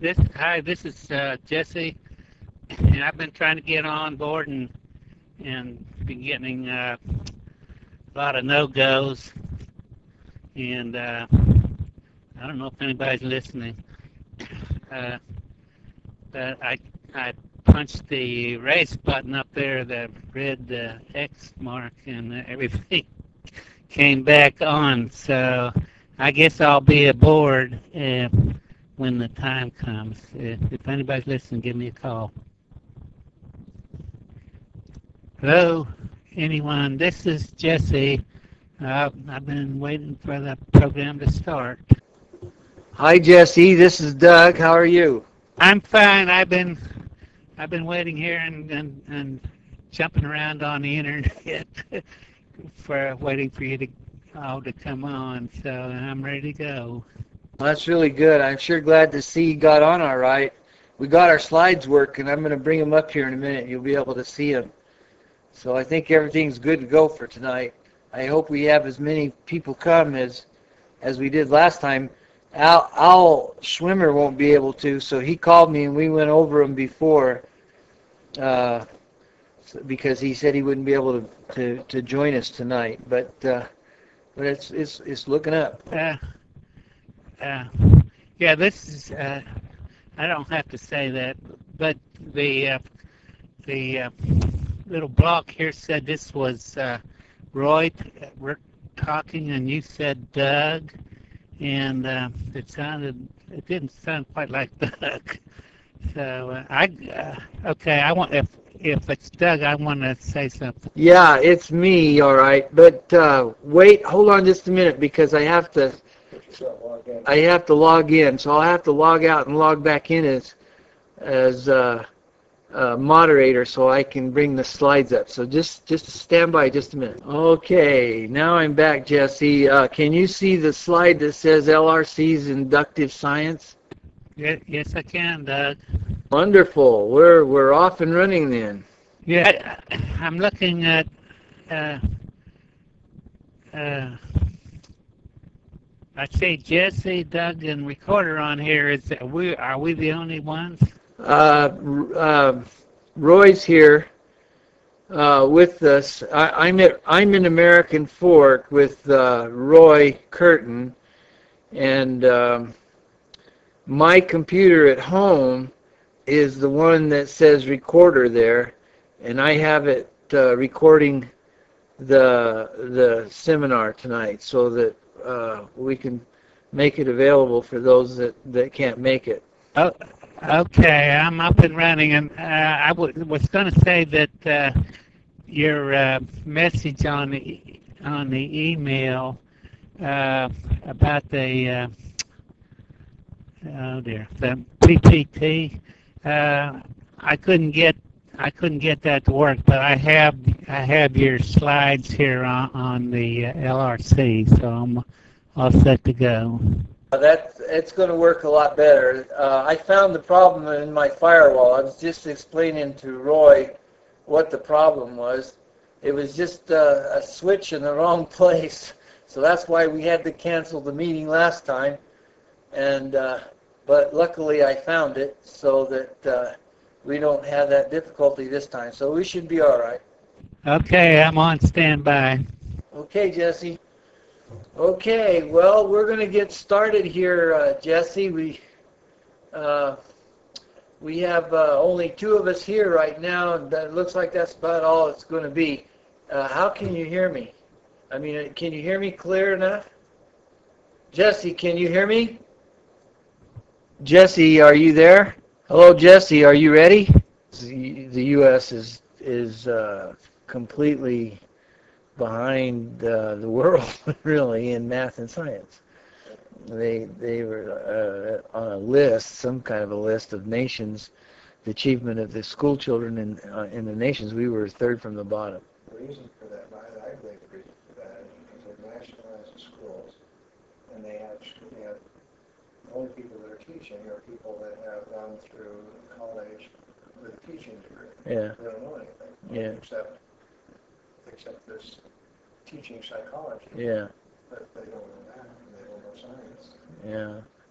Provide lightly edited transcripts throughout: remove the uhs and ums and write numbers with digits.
This is Jesse, and I've been trying to get on board and been getting a lot of no goes, and I don't know if anybody's listening. Uh, but I punched the race button up there, the red X mark, and everything came back on. So I guess I'll be aboard when the time comes. If anybody's listening, give me a call. Hello, anyone? This is Jesse. I've been waiting for the program to start. Hi Jesse, this is Doug. How are you? I'm fine. I've been waiting here and jumping around on the internet for waiting for you to all to come on. So I'm ready to go. Well, that's really good. I'm sure glad to see you got on all right. We got our slides working. I'm going to bring them up here in a minute. You'll be able to see them. So I think everything's good to go for tonight. I hope we have as many people come as we did last time. Al Schwimmer won't be able to, so he called me and we went over them before uh, because he said he wouldn't be able to join us tonight. But it's looking up. Uh, uh, yeah, this is. I don't have to say that, but the little block here said this was Roy talking, and you said Doug, and it didn't sound quite like Doug. So okay, I want if it's Doug, I want to say something. Yeah, it's me, all right. But wait, hold on just a minute because I have to log in. So I'll have to log out and log back in as moderator so I can bring the slides up. So just stand by just a minute. Okay, now I'm back, Jesse. Can you see the slide that says LRC's inductive science? Yes, I can, Doug. Wonderful. We're off and running then. Yeah, I'm looking at. Uh, uh, I see Jesse, Doug, and Recorder on here. Are we the only ones? Uh, uh, Roy's here with us. I'm in American Fork with Roy Curtin, and my computer at home is the one that says recorder there, and I have it recording the seminar tonight so that we can make it available for those that can't make it. Oh, okay. I'm up and running, and was going to say that your message on the email uh, about the PPT. Uh, I couldn't get I couldn't get that to work, but I have your slides here on the LRC, so I'm all set to go. It's going to work a lot better. I found the problem in my firewall. I was just explaining to Roy what the problem was. It was just a switch in the wrong place. So that's why we had to cancel the meeting last time. And but luckily I found it so that we don't have that difficulty this time. So we should be all right. Okay, I'm on standby. Okay, Jesse. Okay, well, we're going to get started here, Jesse. Uh, we have only two of us here right now, and that looks like that's about all it's going to be. How can you hear me? I mean, can you hear me clear enough? Jesse, can you hear me? Jesse, are you there? Hello, Jesse, are you ready? The U.S. is completely behind the world, really, in math and science. They were on a list, some kind of a list of nations, the achievement of the school children in the nations. We were third from the bottom. The reason for that, I believe the reason for that is because they're nationalizing schools, and they have the only people that are teaching are people that have gone through college with a teaching degree. Yeah. They don't know anything Yeah. except this teaching psychology. Yeah. But they don't know math and they don't know science. Yeah.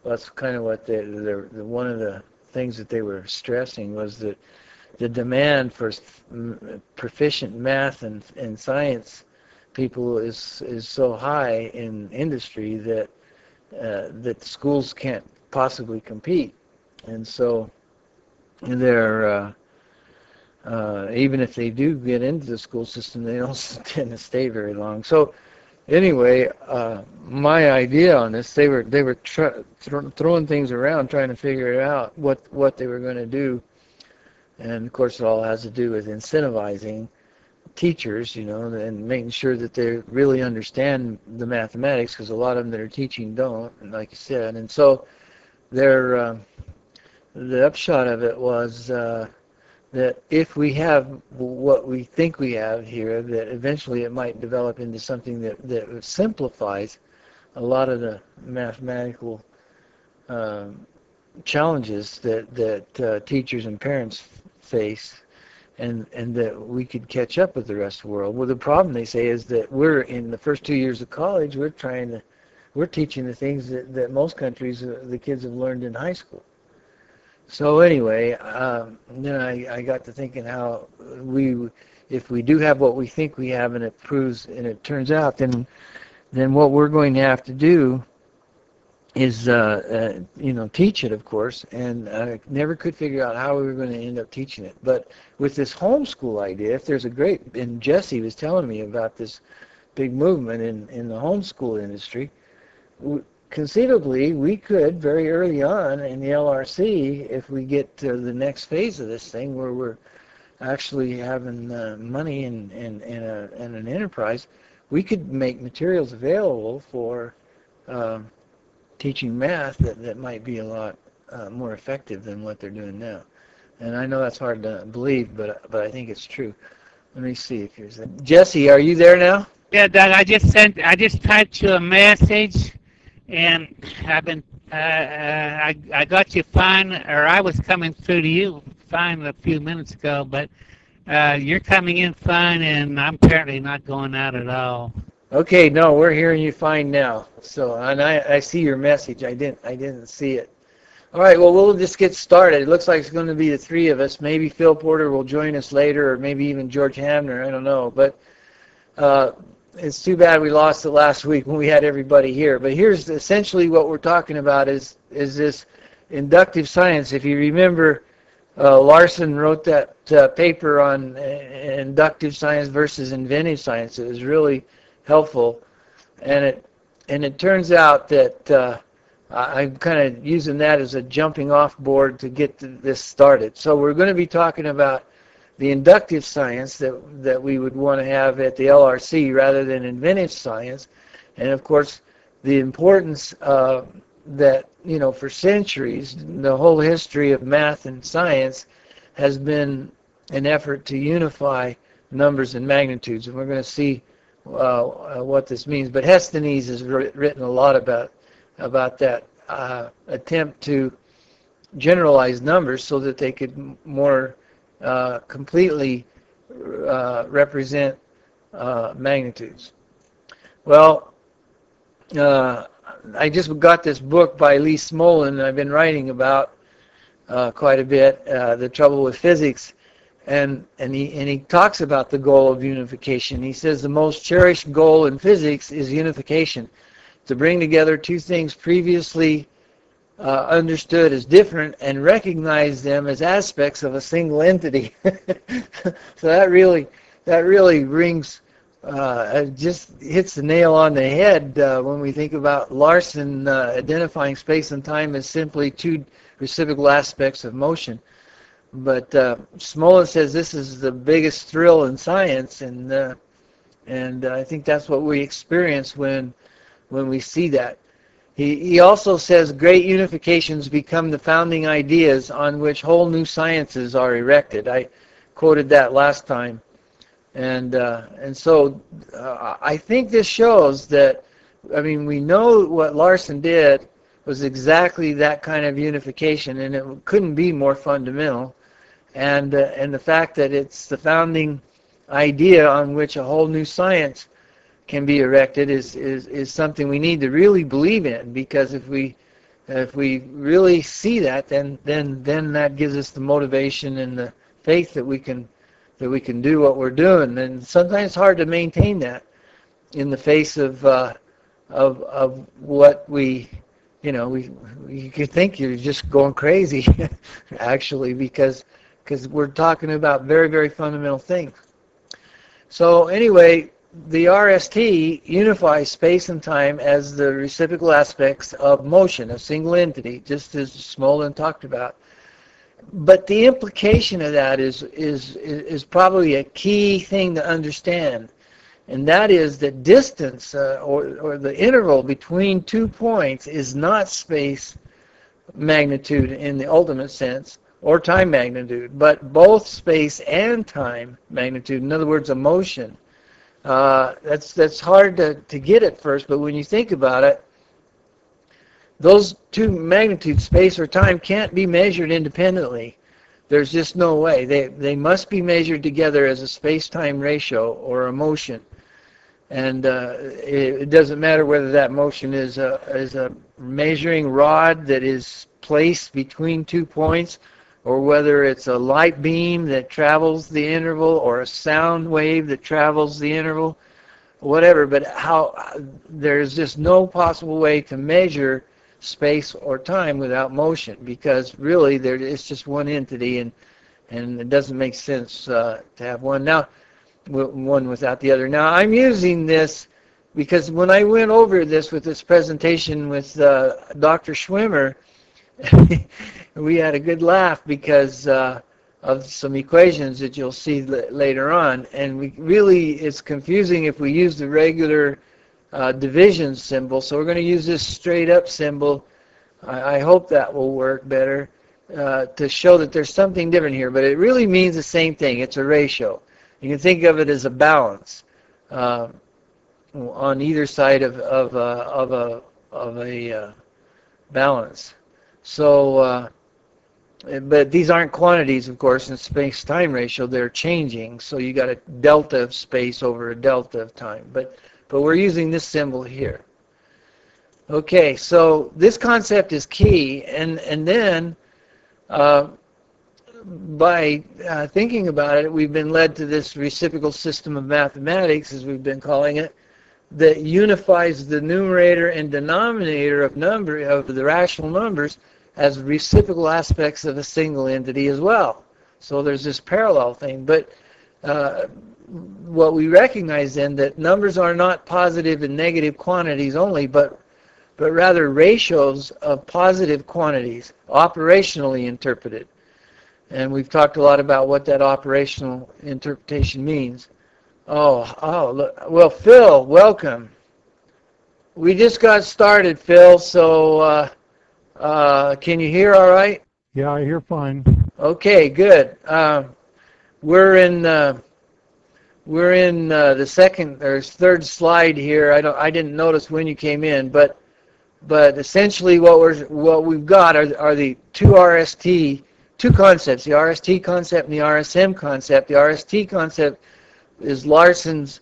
that's kind of what one of the things that they were stressing was that the demand for proficient math and science people is so high in industry that that schools can't possibly compete, and so they're even if they do get into the school system, they don't tend to stay very long. So anyway, my idea on this, they were throwing things around, trying to figure out what they were going to do, and of course it all has to do with incentivizing teachers, and making sure that they really understand the mathematics, because a lot of them that are teaching don't, and like you said, and so the upshot of it was that if we have what we think we have here, that eventually it might develop into something that simplifies a lot of the mathematical challenges that teachers and parents face, and that we could catch up with the rest of the world. Well, the problem, they say, is that we're in the first 2 years of college, we're teaching the things that most countries, the kids have learned in high school. So anyway, then I got to thinking how if we do have what we think we have, and it turns out, then what we're going to have to do is teach it, of course, and I never could figure out how we were going to end up teaching it. But with this homeschool idea, if there's and Jesse was telling me about this big movement in the homeschool industry, conceivably we could very early on in the LRC, if we get to the next phase of this thing where we're actually having money and an enterprise, we could make materials available for teaching math that might be a lot more effective than what they're doing now. And I know that's hard to believe, but I think it's true. Let me see if here's that. Jesse, are you there now? Yeah, Doug, I just typed you a message, and I've been, I got you fine, or I was coming through to you fine a few minutes ago, but you're coming in fine, and I'm apparently not going out at all. Okay, no, we're hearing you fine now. So, and I see your message. I didn't see it. All right, well, we'll just get started. It looks like it's going to be the three of us. Maybe Phil Porter will join us later, or maybe even George Hamner. I don't know, but it's too bad we lost it last week when we had everybody here. But here's essentially what we're talking about is this inductive science. If you remember, Larson wrote that paper on inductive science versus inventive science. It was really helpful, and it turns out that I'm kind of using that as a jumping off board to get this started. So we're going to be talking about the inductive science that we would want to have at the LRC rather than inventive science, and of course the importance that for centuries the whole history of math and science has been an effort to unify numbers and magnitudes, and we're going to see what this means. But Hestonese has written a lot about that attempt to generalize numbers so that they could more completely represent magnitudes. Well, I just got this book by Lee Smolin I've been writing about quite a bit, The Trouble with Physics, and he talks about the goal of unification. He says the most cherished goal in physics is unification, to bring together two things previously understood as different and recognize them as aspects of a single entity. So that really rings, just hits the nail on the head when we think about Larson identifying space and time as simply two reciprocal aspects of motion. But Smolin says this is the biggest thrill in science, and I think that's what we experience when we see that. He also says great unifications become the founding ideas on which whole new sciences are erected. I quoted that last time, and so I think this shows that, we know what Larson did was exactly that kind of unification, and it couldn't be more fundamental. And the fact that it's the founding idea on which a whole new science can be erected is something we need to really believe in, because if we If we really see that, then that gives us the motivation and the faith that we can do what we're doing. And sometimes it's hard to maintain that in the face of what we, you could think you're just going crazy, actually, because we're talking about very, very fundamental things. So anyway, the RST unifies space and time as the reciprocal aspects of motion, a single entity, just as Smolin talked about. But the implication of that is probably a key thing to understand, and that is that distance or the interval between 2 points is not space magnitude in the ultimate sense, or time magnitude, but both space and time magnitude. In other words, a motion. That's hard to get at first, but when you think about it, those two magnitudes, space or time, can't be measured independently. There's just no way. They must be measured together as a space-time ratio or a motion. And it doesn't matter whether that motion is a measuring rod that is placed between 2 points, or whether it's a light beam that travels the interval, or a sound wave that travels the interval, whatever. But there's just no possible way to measure space or time without motion, because really it's just one entity, and it doesn't make sense to have one without the other. Now, I'm using this because when I went over this with this presentation with Dr. Schwimmer, we had a good laugh because of some equations that you'll see later on, and it's confusing if we use the regular division symbol. So we're going to use this straight up symbol. I hope that will work better to show that there's something different here, but it really means the same thing. It's a ratio. You can think of it as a balance on either side of a balance. So, but these aren't quantities, of course, in space-time ratio. They're changing. So you got a delta of space over a delta of time. But we're using this symbol here. Okay, so this concept is key, and then by thinking about it, we've been led to this reciprocal system of mathematics, as we've been calling it, that unifies the numerator and denominator of the rational numbers as reciprocal aspects of a single entity as well. So there's this parallel thing. But what we recognize then, that numbers are not positive and negative quantities only, but rather ratios of positive quantities, operationally interpreted. And we've talked a lot about what that operational interpretation means. Look. Well, Phil, welcome. We just got started, Phil, so can you hear all right? Yeah, I hear fine. Okay, good. We're in the second or third slide here. I didn't notice when you came in, but essentially what we've got are the two concepts, the RST concept and the RSM concept. The RST concept is Larson's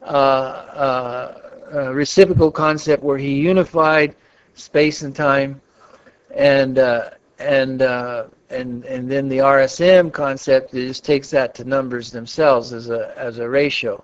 reciprocal concept, where he unified space and time, and then the RSM concept just takes that to numbers themselves as a ratio.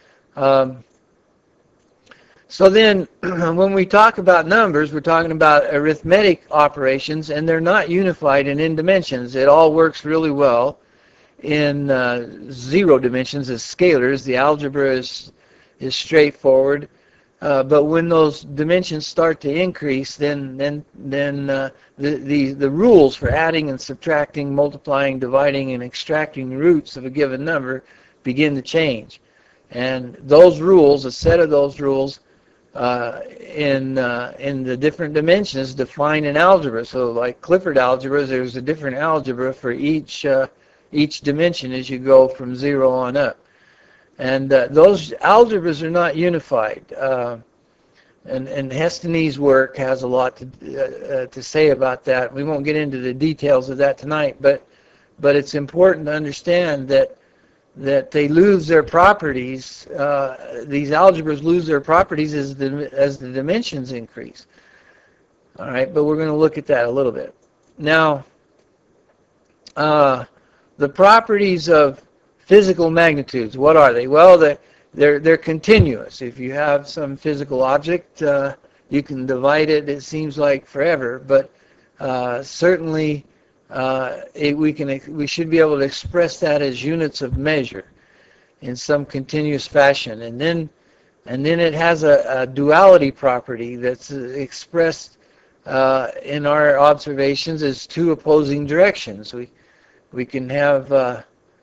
So then, when we talk about numbers, we're talking about arithmetic operations, and they're not unified and in dimensions. It all works really well in 0 dimensions as scalars. The algebra is straightforward, but when those dimensions start to increase, then the rules for adding and subtracting, multiplying, dividing, and extracting roots of a given number begin to change. And those rules, a set of those rules, in the different dimensions define an algebra. So like Clifford algebras, there's a different algebra for each dimension as you go from 0 on up. And those algebras are not unified. And Hestene's work has a lot to say about that. We won't get into the details of that tonight, but it's important to understand that they lose their properties. These algebras lose their properties as the dimensions increase. All right, but we're going to look at that a little bit. Now, the properties of physical magnitudes, what are they? Well, they're continuous. If you have some physical object, you can divide it, it seems like forever, but certainly we should be able to express that as units of measure in some continuous fashion. And then it has a duality property that's expressed in our observations as two opposing directions. We can have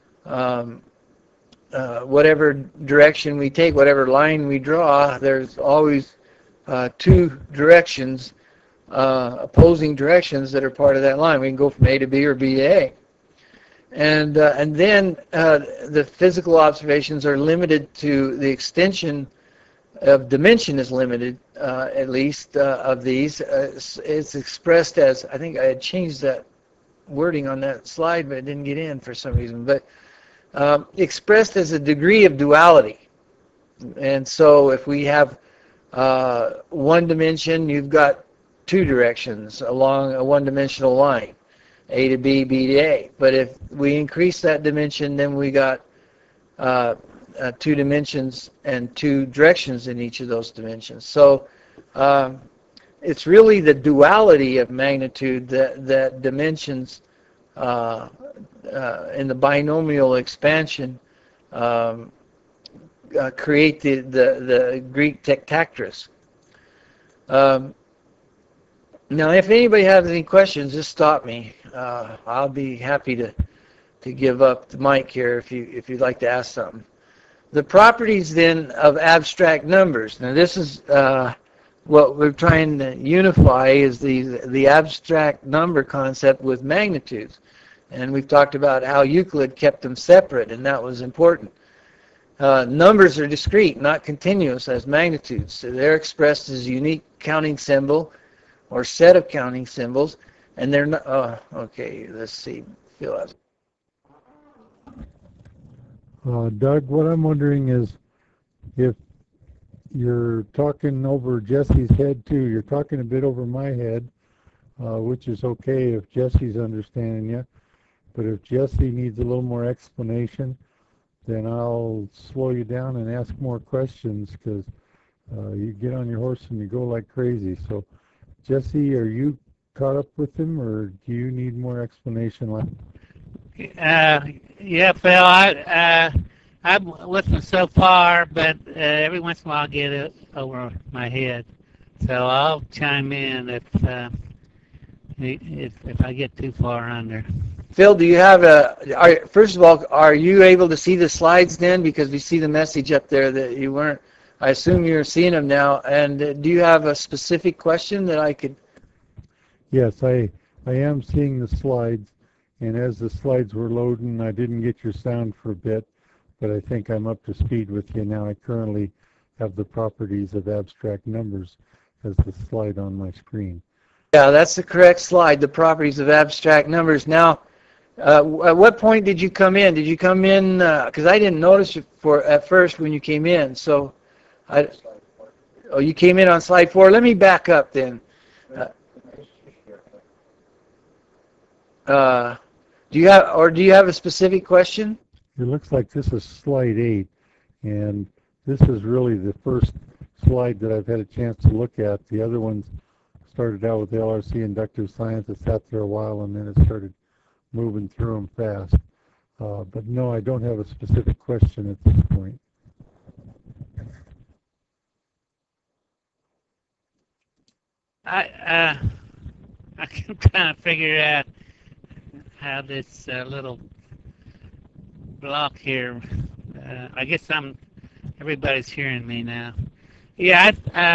whatever direction we take, whatever line we draw, there's always two directions, opposing directions that are part of that line. We can go from A to B or B to A. And then the physical observations are limited to the extension of dimension is limited, at least, of these. It's expressed as, I think I had changed that wording on that slide, but it didn't get in for some reason. But expressed as a degree of duality. And so if we have one dimension, you've got two directions along a one-dimensional line, A to B, B to A. But if we increase that dimension, then we got two dimensions and two directions in each of those dimensions. So it's really the duality of magnitude that dimensions in the binomial expansion create the Greek tektactris. Now, if anybody has any questions, just stop me. I'll be happy to give up the mic here if you'd like to ask something. The properties then of abstract numbers. Now, this is what we're trying to unify is the abstract number concept with magnitudes. And we've talked about how Euclid kept them separate, and that was important. Numbers are discrete, not continuous as magnitudes. So they're expressed as a unique counting symbol or set of counting symbols, and they're not. Okay, let's see. Phil has. Doug, what I'm wondering is if you're talking over Jesse's head too, you're talking a bit over my head, which is okay if Jesse's understanding you. But if Jesse needs a little more explanation, then I'll slow you down and ask more questions because you get on your horse and you go like crazy. So, Jesse, are you caught up with him, or do you need more explanation? Yeah, Phil, I'm listening so far, but every once in a while I get it over my head. So I'll chime in if I get too far under. Phil, do you have first of all, are you able to see the slides then? Because we see the message up there that you weren't. I assume you're seeing them now. And do you have a specific question that I could? Yes, I am seeing the slides. And as the slides were loading, I didn't get your sound for a bit, but I think I'm up to speed with you now. I currently have the properties of abstract numbers as the slide on my screen. Yeah, that's the correct slide, the properties of abstract numbers. Now, at what point did you come in? Did you come in, because I didn't notice it at first when you came in, so, you came in on slide 4. Let me back up then. Do you have a specific question? It looks like this is slide 8, and this is really the first slide that I've had a chance to look at. The other ones started out with LRC inductive science. It sat there a while, and then it started moving through them fast. But no, I don't have a specific question at this point. I can kind of figure out how this little block here. I guess everybody's hearing me now. Yeah,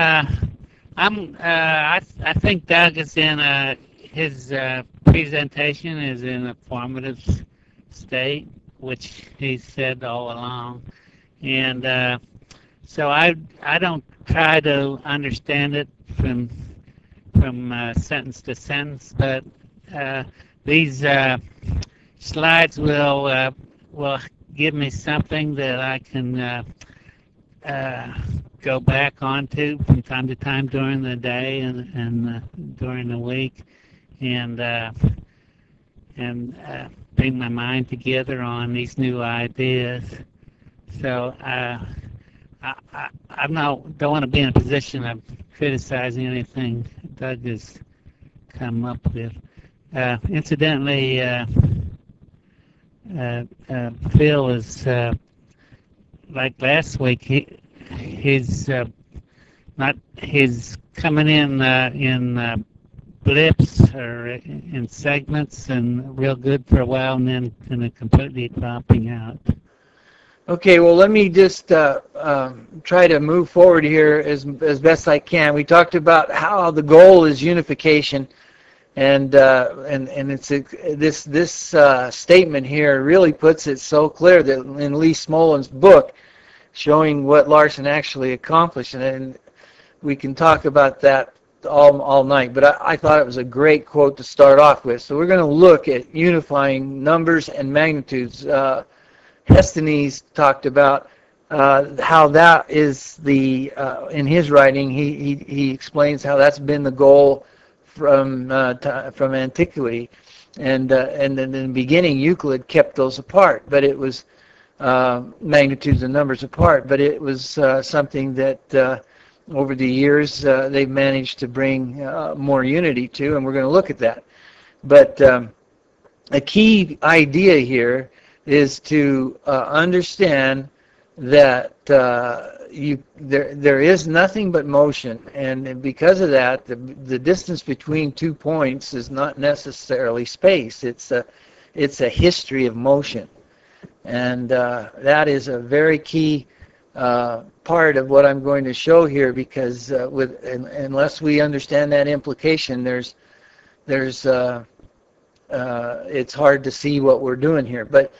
I think Doug is in his presentation is in a formative state, which he said all along, and so I don't try to understand it from sentence to sentence, but these slides will give me something that I can go back onto from time to time during the day and during the week, and bring my mind together on these new ideas. So I'm not don't want to be in a position of criticizing anything Doug has come up with. Incidentally, Phil is like last week. He's coming in blips or in segments and real good for a while, and then completely dropping out. Okay, well, let me just try to move forward here as best I can. We talked about how the goal is unification, and it's this statement here really puts it so clear that in Lee Smollen's book, showing what Larson actually accomplished, and we can talk about that all night. But I thought it was a great quote to start off with. So we're going to look at unifying numbers and magnitudes. Hestonese talked about how that is in his writing, he explains how that's been the goal from antiquity, and then in the beginning Euclid kept those apart, but it was magnitudes and numbers apart, but it was something that over the years they've managed to bring more unity to, and we're going to look at that. But a key idea here is to understand that there is nothing but motion, and because of that, the distance between 2 points is not necessarily space. It's a history of motion, and that is a very key part of what I'm going to show here. Because unless we understand that implication, it's hard to see what we're doing here. But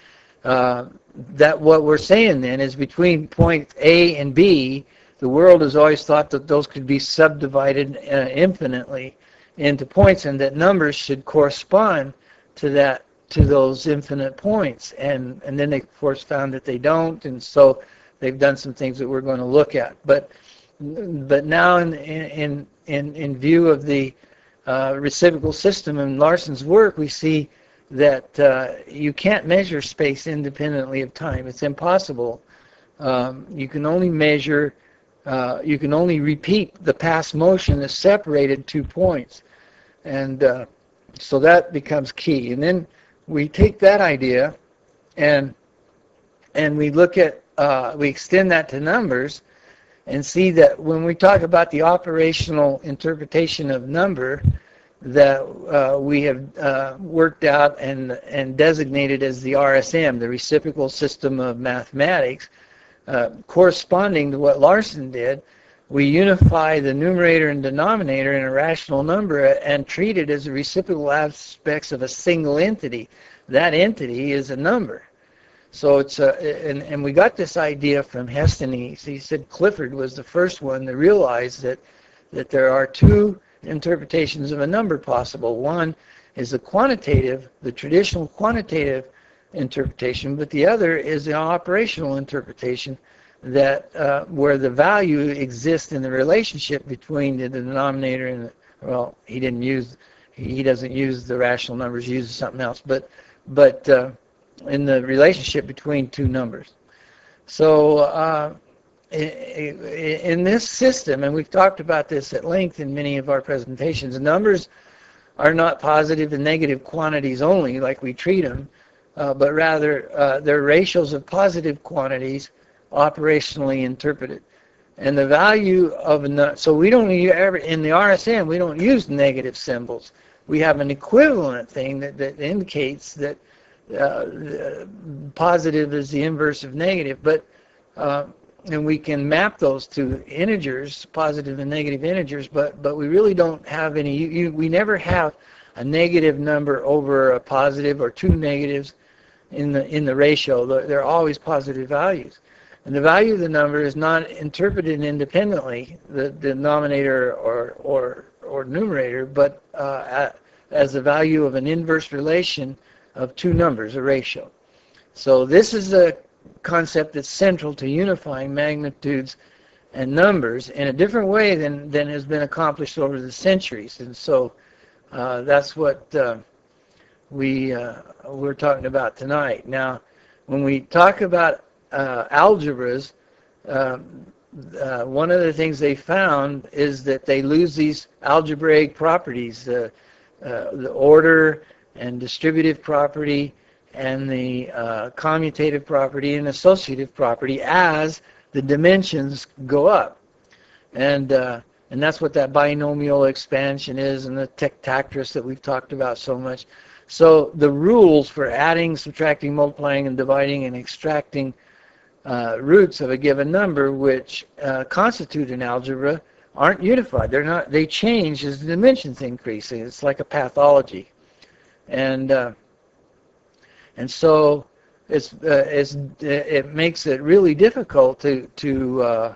that what we're saying then is between point A and B, the world has always thought that those could be subdivided infinitely into points, and that numbers should correspond to those infinite points. And then they of course found that they don't, and so they've done some things that we're going to look at. But now in view of the reciprocal system in Larson's work, we see that you can't measure space independently of time. It's impossible. You can only measure, you can only repeat the past motion that's separated 2 points. And so that becomes key. And then we take that idea and we look at, we extend that to numbers and see that when we talk about the operational interpretation of number, that we have worked out and designated as the RSM, the reciprocal system of mathematics, corresponding to what Larson did. We unify the numerator and denominator in a rational number and treat it as the reciprocal aspects of a single entity. That entity is a number. So it's and we got this idea from Hestonese. He said Clifford was the first one to realize that there are two interpretations of a number possible. One is the traditional quantitative interpretation, but the other is the operational interpretation, that where the value exists in the relationship between the denominator and the, well, he doesn't use the rational numbers, he uses something else, but in the relationship between two numbers. So in this system, and we've talked about this at length in many of our presentations, numbers are not positive and negative quantities only like we treat them, but rather they're ratios of positive quantities operationally interpreted. And the value of so we don't ever, in the RSM, we don't use negative symbols. We have an equivalent thing that indicates that positive is the inverse of negative, but and we can map those to integers, positive and negative integers, but we really don't have any. We never have a negative number over a positive or two negatives in the ratio. They're always positive values, and the value of the number is not interpreted independently, the denominator or numerator, but as the value of an inverse relation of two numbers, a ratio. So this is a concept that's central to unifying magnitudes and numbers in a different way than has been accomplished over the centuries. And so that's what we're talking about tonight. Now, when we talk about algebras, one of the things they found is that they lose these algebraic properties, the order and distributive property and the commutative property and associative property as the dimensions go up. And that's what that binomial expansion is, and the tectactris that we've talked about so much. So the rules for adding, subtracting, multiplying, and dividing and extracting roots of a given number, which constitute an algebra, aren't unified. They're not. They change as the dimensions increase. It's like a pathology, and so it makes it really difficult to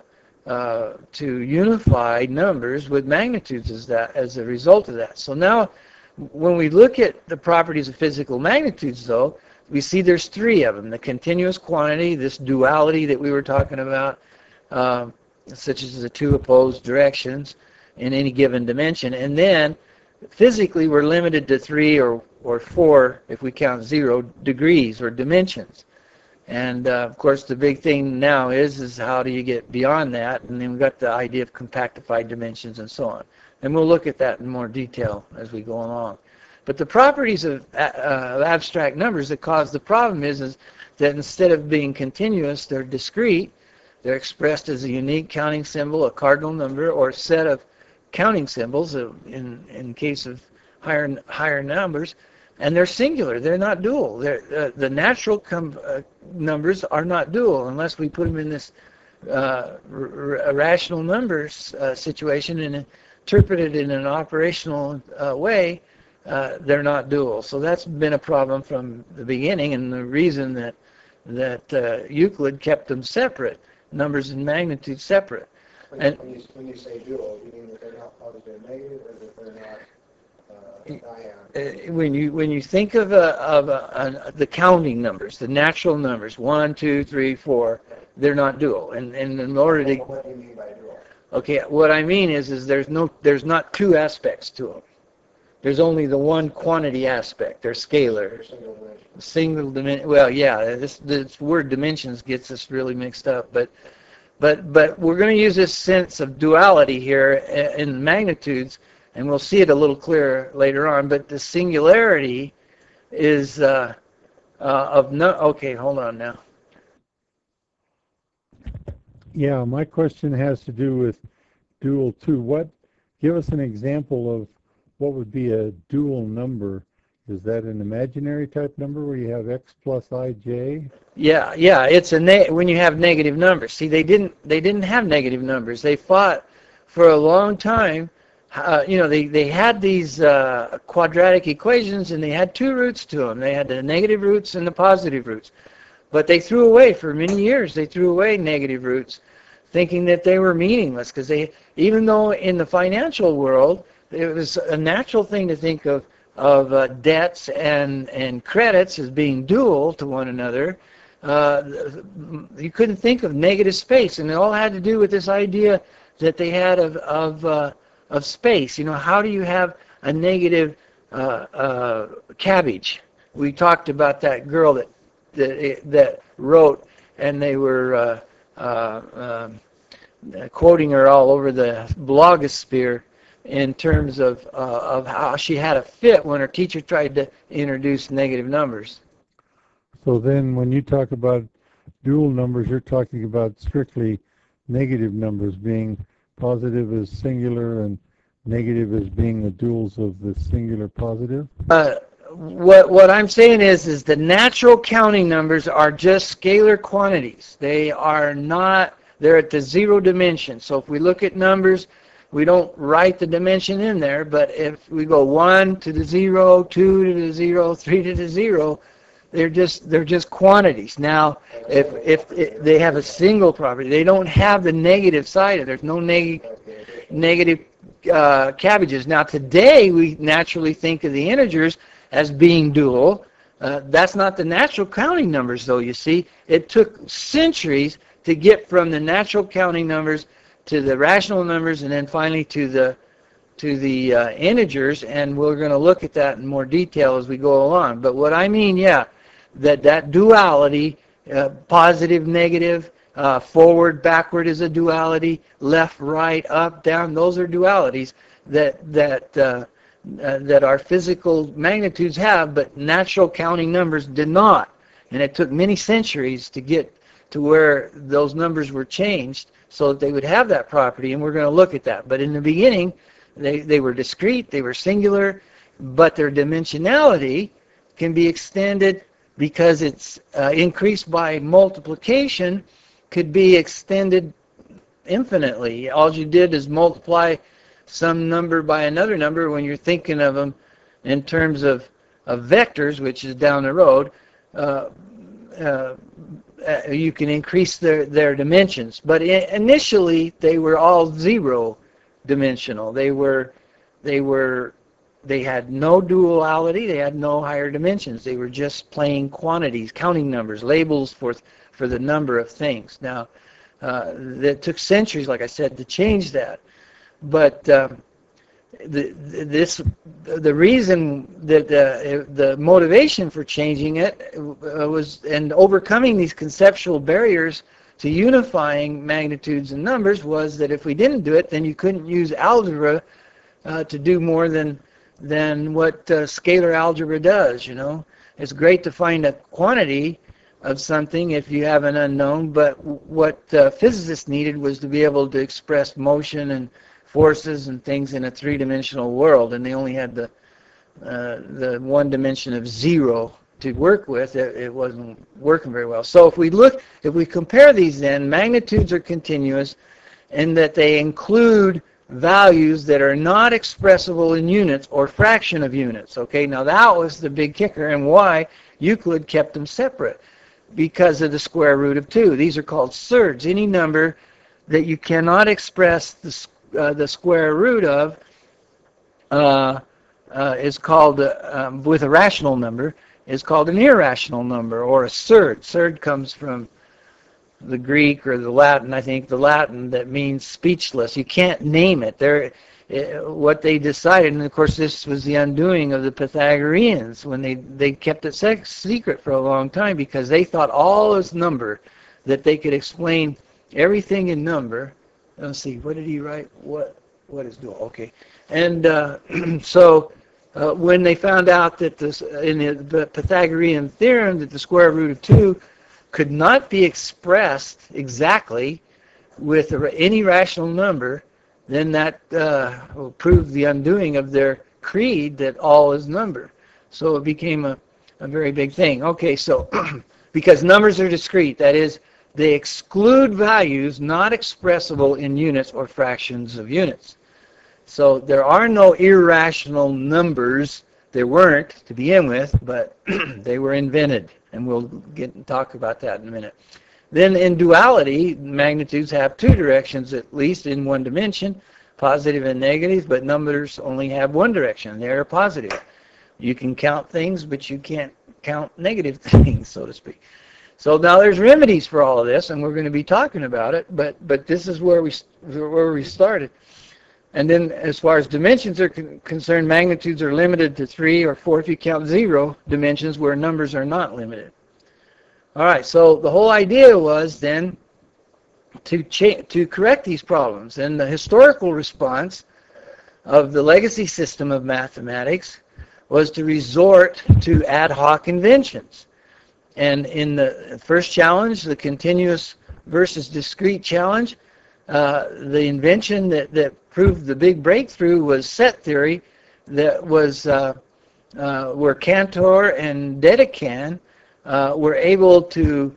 unify numbers with magnitudes as a result of that. So now, when we look at the properties of physical magnitudes, though, we see there's three of them: the continuous quantity, this duality that we were talking about, such as the two opposed directions in any given dimension, and then physically we're limited to 3 or 4, if we count 0, degrees or dimensions. And of course the big thing now is how do you get beyond that, and then we've got the idea of compactified dimensions and so on. And we'll look at that in more detail as we go along. But the properties of abstract numbers that cause the problem is that instead of being continuous, they're discrete. They're expressed as a unique counting symbol, a cardinal number, or a set of counting symbols in case of higher numbers, and they're singular. They're not dual. The natural numbers are not dual unless we put them in this rational numbers situation and interpret it in an operational way. They're not dual. So that's been a problem from the beginning, and the reason that Euclid kept them separate, numbers and magnitudes separate. And when you say dual, you mean that they're not positive and negative, or that they're not ion? When you think of the counting numbers, the natural numbers, 1, 2, 3, 4, they're not dual. And in order to What do you mean by dual? Okay, what I mean is there's not two aspects to them. There's only the one quantity aspect. They're scalar. Single dimension. Well, yeah, this word dimensions gets us really mixed up, but we're going to use this sense of duality here in magnitudes, and we'll see it a little clearer later on. But the singularity is of no. Okay, hold on now. Yeah, my question has to do with dual too. Give us an example of what would be a dual number. Is that an imaginary type number where you have x plus ij? Yeah, it's when you have negative numbers. See, they didn't have negative numbers. They fought for a long time. They had these quadratic equations, and they had two roots to them. They had the negative roots and the positive roots. But they threw away, for many years, they threw away negative roots, thinking that they were meaningless, because even though in the financial world, it was a natural thing to think of debts and credits as being dual to one another, you couldn't think of negative space, and it all had to do with this idea that they had of space. How do you have a negative cabbage? We talked about that girl that wrote, and they were quoting her all over the blogosphere in terms of how she had a fit when her teacher tried to introduce negative numbers. So then when you talk about dual numbers, you're talking about strictly negative numbers, being positive as singular and negative as being the duals of the singular positive? What I'm saying is the natural counting numbers are just scalar quantities. They're at the 0 dimension. So if we look at numbers, we don't write the dimension in there, but if we go 1 to the 0, 2 to the 0, 3 to the 0, they're just quantities. Now, if they have a single property, they don't have the negative side of it. There's no negative cabbages. Now, today we naturally think of the integers as being dual. That's not the natural counting numbers, though. You see, it took centuries to get from the natural counting numbers to the rational numbers, and then finally to the integers, and we're going to look at that in more detail as we go along. But what I mean, yeah, that duality, positive, negative, forward, backward is a duality, left, right, up, down, those are dualities that our physical magnitudes have, but natural counting numbers did not. And it took many centuries to get to where those numbers were changed so that they would have that property, and we're going to look at that. But in the beginning, they were discrete, they were singular, but their dimensionality can be extended because it's increased by multiplication, could be extended infinitely. All you did is multiply some number by another number when you're thinking of them in terms of vectors, which is down the road. You can increase their dimensions. But initially, they were all zero dimensional. They had no duality. They had no higher dimensions. They were just plain quantities, counting numbers, labels for the number of things. Now, that took centuries, like I said, to change that. But the reason that the motivation for changing it was, and overcoming these conceptual barriers to unifying magnitudes and numbers, was that if we didn't do it, then you couldn't use algebra to do more than what scalar algebra does. You know, it's great to find a quantity of something if you have an unknown, but what physicists needed was to be able to express motion and forces and things in a three-dimensional world, and they only had the one dimension of zero to work with. It wasn't working very well. So if we compare these, then magnitudes are continuous in that they include values that are not expressible in units or fraction of units. Okay, now that was the big kicker, and why Euclid kept them separate, because of the square root of 2. These are called surds. Any number that you cannot express the square root of is called, with a rational number, is called an irrational number, or a surd. Surd comes from the Greek or the Latin, I think the Latin, that means speechless. You can't name it. What they decided, and of course this was the undoing of the Pythagoreans when they kept it secret for a long time, because they thought all is number, that they could explain everything in number. Let's see, what did he write? What is dual? Okay. And so when they found out that in the Pythagorean theorem that the square root of 2 could not be expressed exactly with any rational number, then that proved the undoing of their creed that all is number. So it became a very big thing. Okay, so because numbers are discrete, that is, they exclude values not expressible in units or fractions of units. So there are no irrational numbers. There weren't to begin with, but they were invented, and we'll talk about that in a minute. Then in duality, magnitudes have two directions, at least in one dimension, positive and negative, but numbers only have one direction. They're positive. You can count things, but you can't count negative things, so to speak. So now there's remedies for all of this, and we're going to be talking about it, but this is where we started. And then as far as dimensions are concerned, magnitudes are limited to 3 or 4 if you count 0 dimensions, where numbers are not limited. All right, so the whole idea was then to correct these problems. And the historical response of the legacy system of mathematics was to resort to ad hoc inventions. And in the first challenge, the continuous versus discrete challenge, the invention that proved the big breakthrough was set theory, that was where Cantor and Dedekind were able to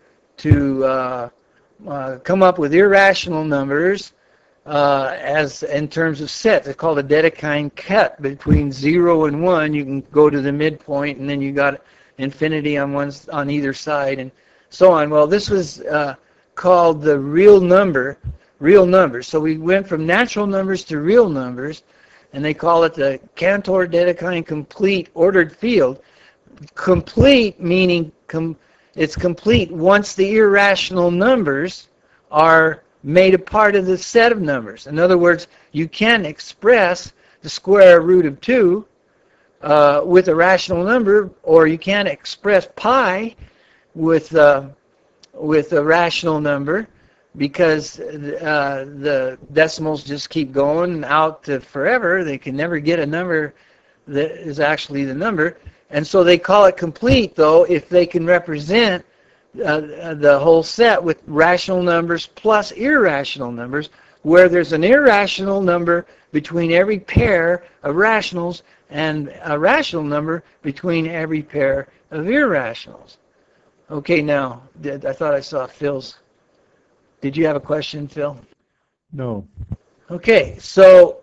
come up with irrational numbers as in terms of sets. It's called a Dedekind cut. Between 0 and 1, you can go to the midpoint, and then you got infinity on either side, and so on. Well, this was called the real numbers. So we went from natural numbers to real numbers, and they call it the Cantor-Dedekind complete ordered field. Complete meaning it's complete once the irrational numbers are made a part of the set of numbers. In other words, you can express the square root of 2 with a rational number, or you can express pi with a rational number, because the decimals just keep going out to forever. They can never get a number that is actually the number. And so they call it complete, though, if they can represent the whole set with rational numbers plus irrational numbers, where there's an irrational number between every pair of rationals and a rational number between every pair of irrationals. Okay, now, I thought I saw Phil's. Did you have a question, Phil? No. Okay, so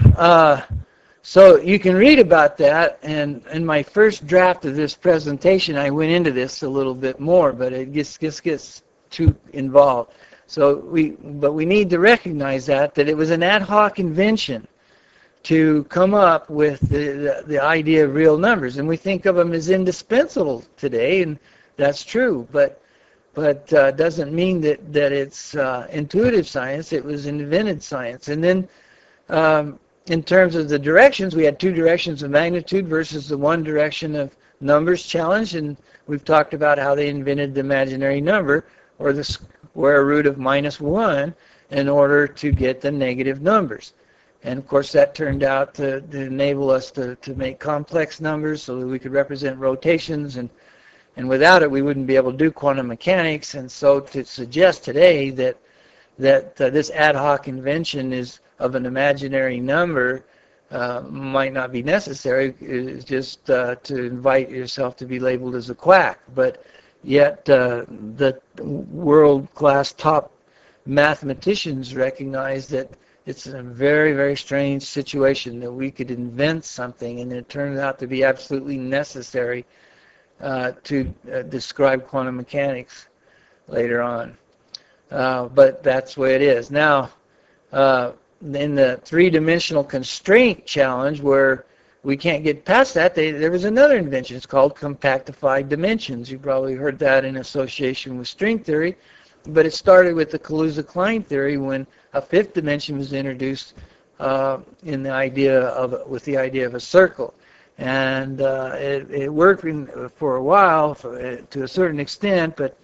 so you can read about that, and in my first draft of this presentation, I went into this a little bit more, but it gets too involved. So we need to recognize that it was an ad hoc invention to come up with the idea of real numbers, and we think of them as indispensable today, and that's true, but doesn't mean that it's intuitive science. It was invented science. And then in terms of the directions, we had 2 directions of magnitude versus the 1 direction of numbers challenge, and we've talked about how they invented the imaginary number, or the square root of -1, in order to get the negative numbers. And of course that turned out to enable us to make complex numbers so that we could represent rotations, and without it we wouldn't be able to do quantum mechanics. And so to suggest today that this ad hoc invention is of an imaginary number might not be necessary. It's just to invite yourself to be labeled as a quack. But yet the world-class top mathematicians recognize that it's a very, very strange situation that we could invent something and it turned out to be absolutely necessary to describe quantum mechanics later on. But that's the way it is. Now, in the 3-dimensional constraint challenge, where we can't get past that, there was another invention. It's called compactified dimensions. You probably heard that in association with string theory, but it started with the Kaluza-Klein theory when a 5th dimension was introduced with the idea of a circle. And it worked for a while to a certain extent, but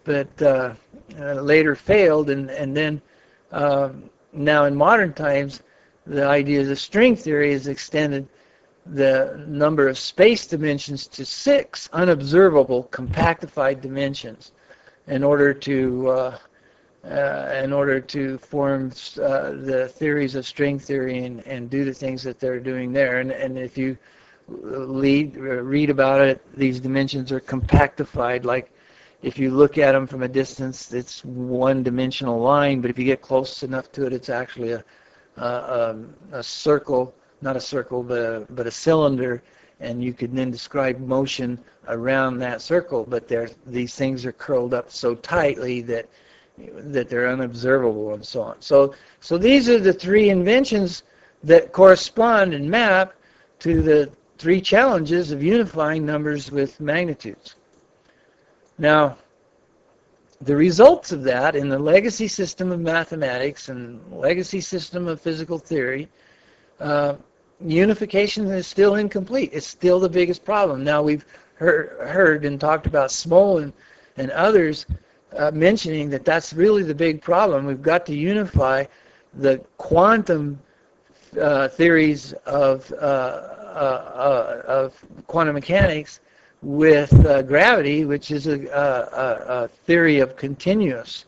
later failed, and then now in modern times the idea of the string theory has extended the number of space dimensions to 6 unobservable compactified dimensions in order to form the theories of string theory and do the things that they're doing there. And if you read about it, these dimensions are compactified. Like if you look at them from a distance, it's one-dimensional line, but if you get close enough to it, it's actually a circle, not a circle, but a cylinder, and you can then describe motion around that circle. But these things are curled up so tightly that they're unobservable and so on. So these are the 3 inventions that correspond and map to the 3 challenges of unifying numbers with magnitudes. Now, the results of that in the legacy system of mathematics and legacy system of physical theory, unification is still incomplete. It's still the biggest problem. Now, we've heard and talked about Smolin and others mentioning that that's really the big problem. We've got to unify the quantum theories of quantum mechanics with gravity, which is a theory of continuous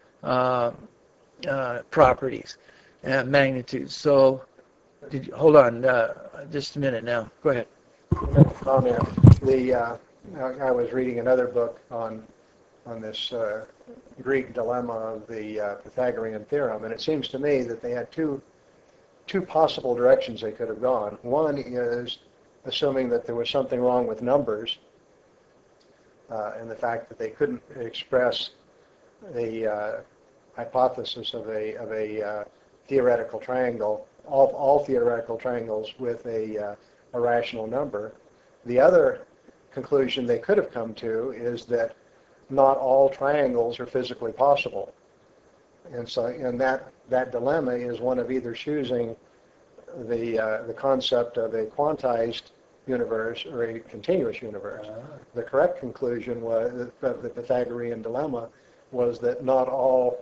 properties and magnitudes. So, hold on just a minute now. Go ahead. Comment. I was reading another book on this Greek dilemma of the Pythagorean theorem, and it seems to me that they had two possible directions they could have gone. One is assuming that there was something wrong with numbers, and the fact that they couldn't express the hypothesis of a theoretical triangle, all theoretical triangles with a rational number. The other conclusion they could have come to is that not all triangles are physically possible. And so, and that dilemma is one of either choosing the concept of a quantized universe or a continuous universe. The correct conclusion was that the Pythagorean dilemma was that not all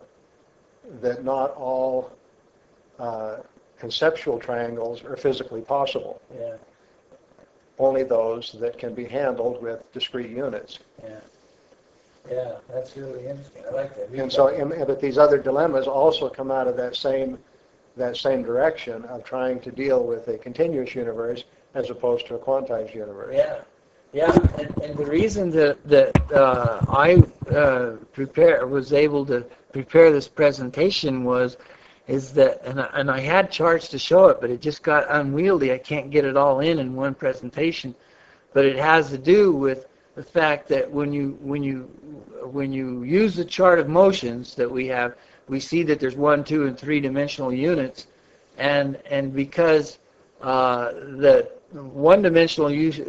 conceptual triangles are physically possible. Yeah. Only those that can be handled with discrete units. Yeah. Yeah, that's really interesting. I like that. And so, but these other dilemmas also come out of that same direction of trying to deal with a continuous universe as opposed to a quantized universe. Yeah, yeah, and the reason that I was able to prepare this presentation is that, and I had charts to show it, but it just got unwieldy. I can't get it all in one presentation, but it has to do with the fact that when you use the chart of motions that we have, we see that there's 1, 2, and 3-dimensional units, and because the one-dimensional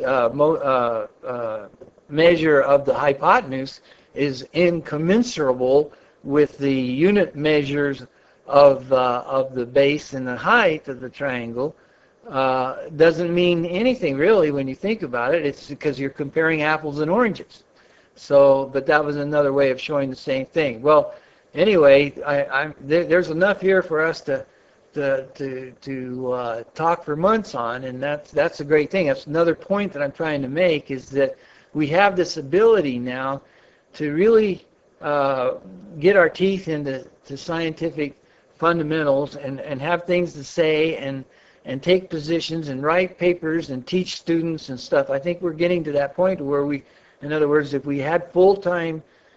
measure of the hypotenuse is incommensurable with the unit measures of the base and the height of the triangle, doesn't mean anything really when you think about it. It's because you're comparing apples and oranges. So, but that was another way of showing the same thing. Well, anyway, there's enough here for us to talk for months on, and that's a great thing. That's another point that I'm trying to make, is that we have this ability now to really get our teeth into scientific fundamentals and have things to say and take positions and write papers and teach students and stuff. I think we're getting to that point where in other words, if we had full-time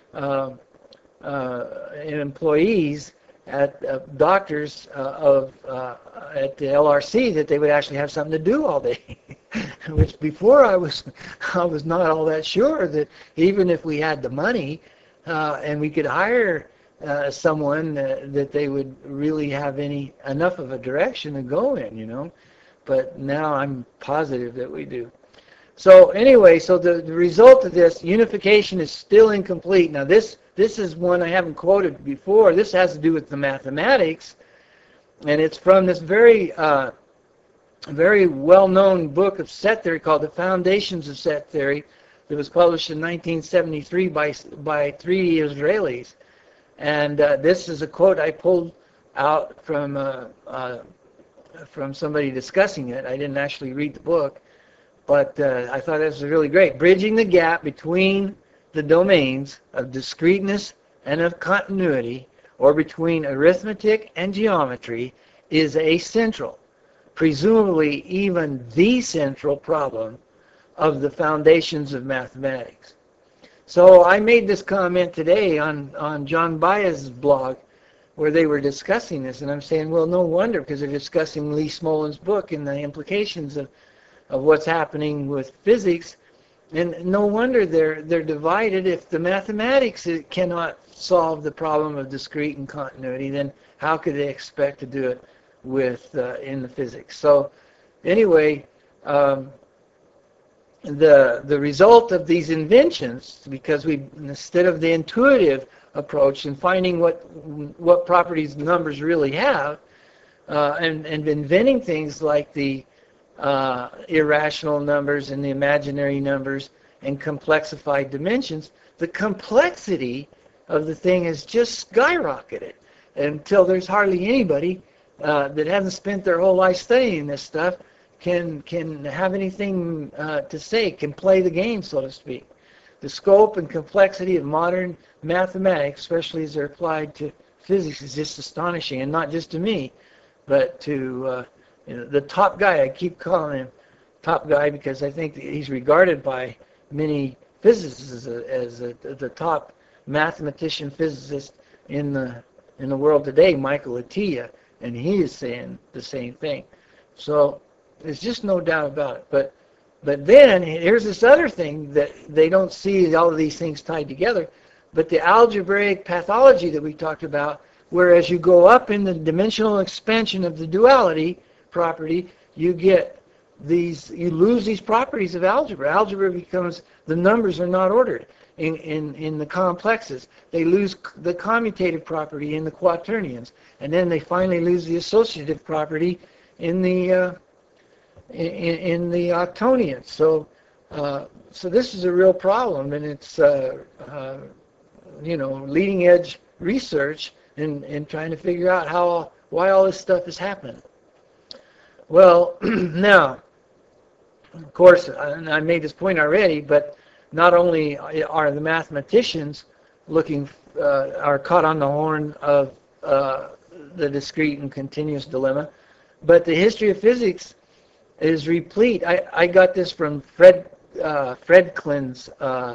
employees at doctors at the LRC, that they would actually have something to do all day. Which before I was not all that sure that even if we had the money and we could hire someone that they would really have enough of a direction to go in, But now I'm positive that we do. So anyway, so the result of this, unification is still incomplete. Now this is one I haven't quoted before. This has to do with the mathematics, and it's from this very well-known book of set theory called The Foundations of Set Theory that was published in 1973 by 3 Israelis. And this is a quote I pulled out from somebody discussing it. I didn't actually read the book, but I thought this was really great. Bridging the gap between the domains of discreteness and of continuity, or between arithmetic and geometry, is a central, presumably even the central problem of the foundations of mathematics. So I made this comment today on John Baez's blog where they were discussing this, and I'm saying, well, no wonder, because they're discussing Lee Smolin's book and the implications of what's happening with physics, and no wonder they're divided. If the mathematics cannot solve the problem of discrete and continuity, then how could they expect to do it with in the physics? So anyway, the result of these inventions, because instead of the intuitive approach and finding what properties numbers really have, and inventing things like the irrational numbers and the imaginary numbers and complexified dimensions, the complexity of the thing has just skyrocketed until there's hardly anybody that hasn't spent their whole life studying this stuff can have anything to say, can play the game, so to speak. The scope and complexity of modern mathematics, especially as they're applied to physics, is just astonishing, and not just to me, but to the top guy. I keep calling him top guy because I think he's regarded by many physicists as the top mathematician physicist in the world today, Michael Atiyah, and he is saying the same thing. So there's just no doubt about it. But then here's this other thing that they don't see all of these things tied together, but the algebraic pathology that we talked about, whereas you go up in the dimensional expansion of the duality property, you get you lose these properties of algebra. Algebra becomes, the numbers are not ordered in the complexes. They lose the commutative property in the quaternions, and then they finally lose the associative property in the octonions. So this is a real problem, and it's leading edge research in trying to figure out why all this stuff is happening. Well, now, of course, and I made this point already, but not only are the mathematicians are caught on the horn of the discrete and continuous dilemma, but the history of physics is replete. I got this from Fred Klin's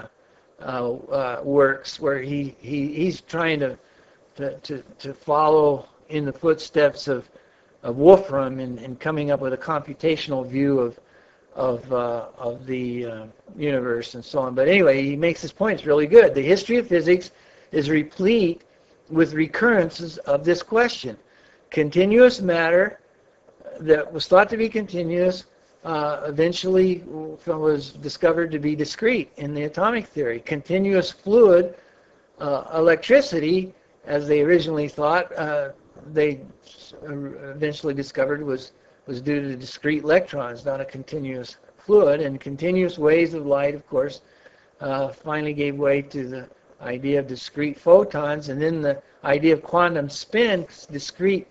works, where he's trying to follow in the footsteps of Wolfram in coming up with a computational view of the universe and so on. But anyway, he makes his points really good. The history of physics is replete with recurrences of this question. Continuous matter that was thought to be continuous eventually was discovered to be discrete in the atomic theory. Continuous fluid, electricity, as they originally thought, they eventually discovered was due to discrete electrons, not a continuous fluid. And continuous waves of light, of course, finally gave way to the idea of discrete photons, and then the idea of quantum spin, discrete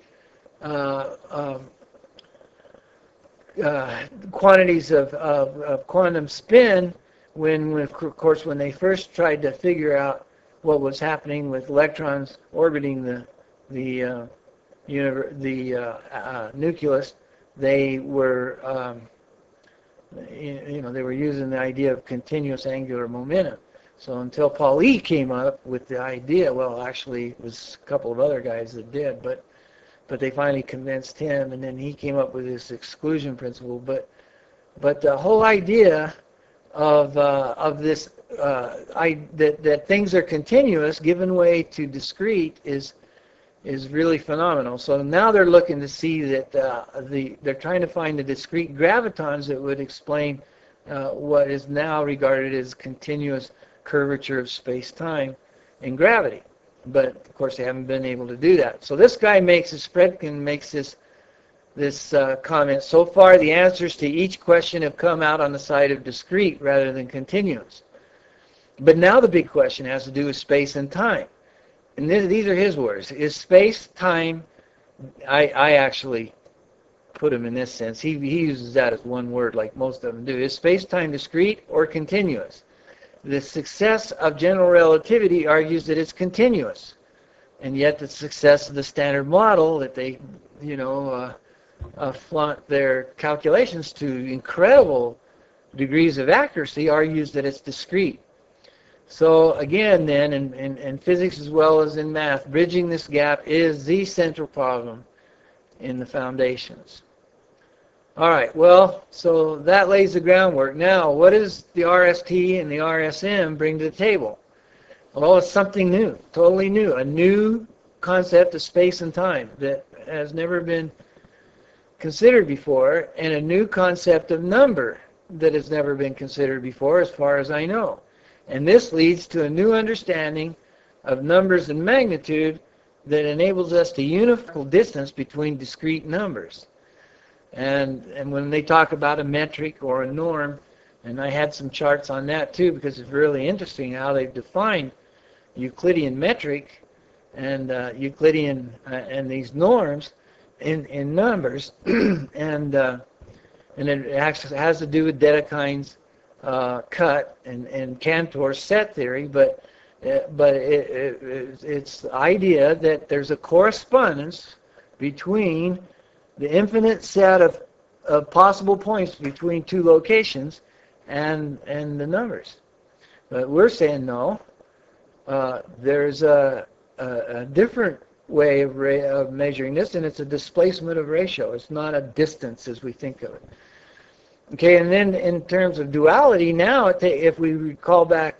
quantities of quantum spin, when they first tried to figure out what was happening with electrons orbiting the nucleus, they were they were using the idea of continuous angular momentum. So until Pauli came up with the idea, well, actually it was a couple of other guys that did, but they finally convinced him, and then he came up with this exclusion principle. But the whole idea of this that things are continuous given way to discrete is really phenomenal. So now they're looking to see that they're trying to find the discrete gravitons that would explain what is now regarded as continuous curvature of space-time in gravity. But of course they haven't been able to do that. So this guy Fredkin makes this comment. So far the answers to each question have come out on the side of discrete rather than continuous. But now the big question has to do with space and time. And these are his words. Is space-time, I actually put him in this sense. He uses that as one word like most of them do. Is space-time discrete or continuous? The success of general relativity argues that it's continuous. And yet the success of the Standard Model, that they, flaunt their calculations to incredible degrees of accuracy, argues that it's discrete. So again, then, in physics as well as in math, bridging this gap is the central problem in the foundations. All right, well, so that lays the groundwork. Now, what does the RST and the RSM bring to the table? Well, it's something new, totally new, a new concept of space and time that has never been considered before, and a new concept of number that has never been considered before, as far as I know. And this leads to a new understanding of numbers and magnitude that enables us to unify distance between discrete numbers. And when they talk about a metric or a norm, and I had some charts on that too, because it's really interesting how they've defined Euclidean metric and Euclidean and these norms in numbers, and it actually has to do with Dedekind's cut and Cantor's set theory, but it's the idea that there's a correspondence between the infinite set of possible points between two locations and the numbers. But we're saying no. There's a different way of measuring this, and it's a displacement of ratio. It's not a distance as we think of it. Okay, and then in terms of duality, now if we recall the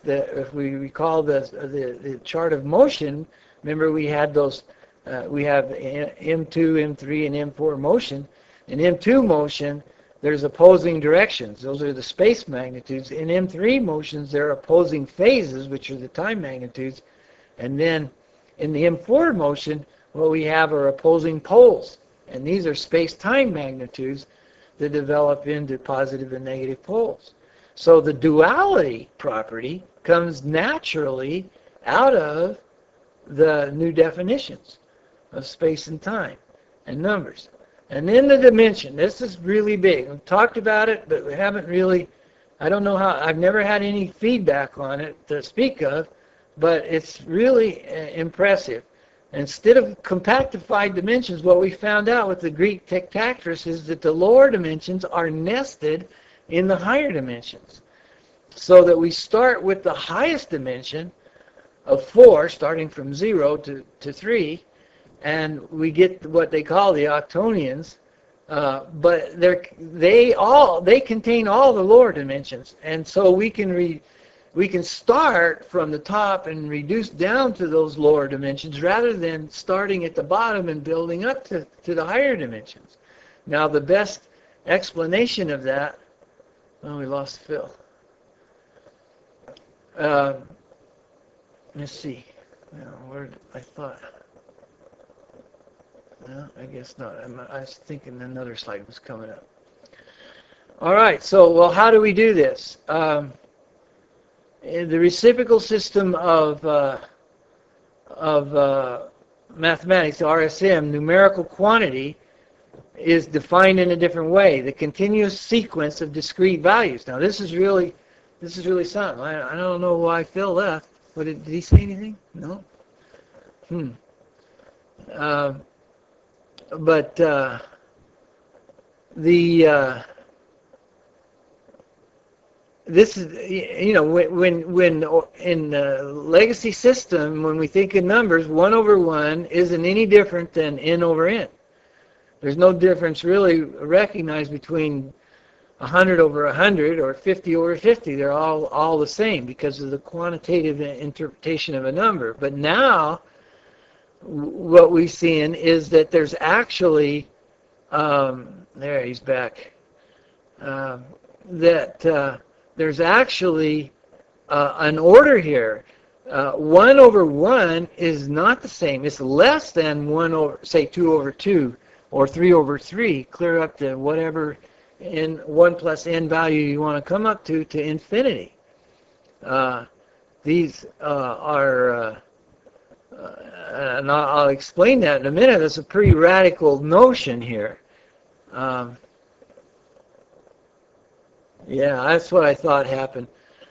chart of motion, remember we had those. We have M2, M3, and M4 motion. In M2 motion, there's opposing directions. Those are the space magnitudes. In M3 motions, there are opposing phases, which are the time magnitudes. And then in the M4 motion, what we have are opposing poles. And these are space-time magnitudes that develop into positive and negative poles. So the duality property comes naturally out of the new definitions of space and time and numbers. And then the dimension. This is really big. We've talked about it, but we haven't really, I don't know how, I've never had any feedback on it to speak of, but it's really impressive. Instead of compactified dimensions, what we found out with the Greek Tektactris is that the lower dimensions are nested in the higher dimensions. So that we start with the highest dimension of 4, starting from 0 to 3, and we get what they call the octonions, but they contain all the lower dimensions, and so we can start from the top and reduce down to those lower dimensions rather than starting at the bottom and building up to the higher dimensions. Now the best explanation of that, oh, we lost Phil. Let's see. Where I thought. No, I guess not. I was thinking another slide was coming up. All right. So, well, how do we do this? The reciprocal system of mathematics, RSM, numerical quantity, is defined in a different way. The continuous sequence of discrete values. Now, this is really something. I don't know why Phil left. But did he say anything? No. This is, when in the legacy system, when we think in numbers, 1 over 1 isn't any different than n over n. There's no difference really recognized between 100 over 100 or 50 over 50. They're all the same because of the quantitative interpretation of a number. But now what we've seen is that there's actually, there he's back, there's actually an order here. 1 over 1 is not the same. It's less than 1 over, say, 2 over 2 or 3 over 3, clear up to whatever in 1 plus n value you want to come up to infinity. These are, and I'll explain that in a minute. It's a pretty radical notion here. Yeah, that's what I thought happened.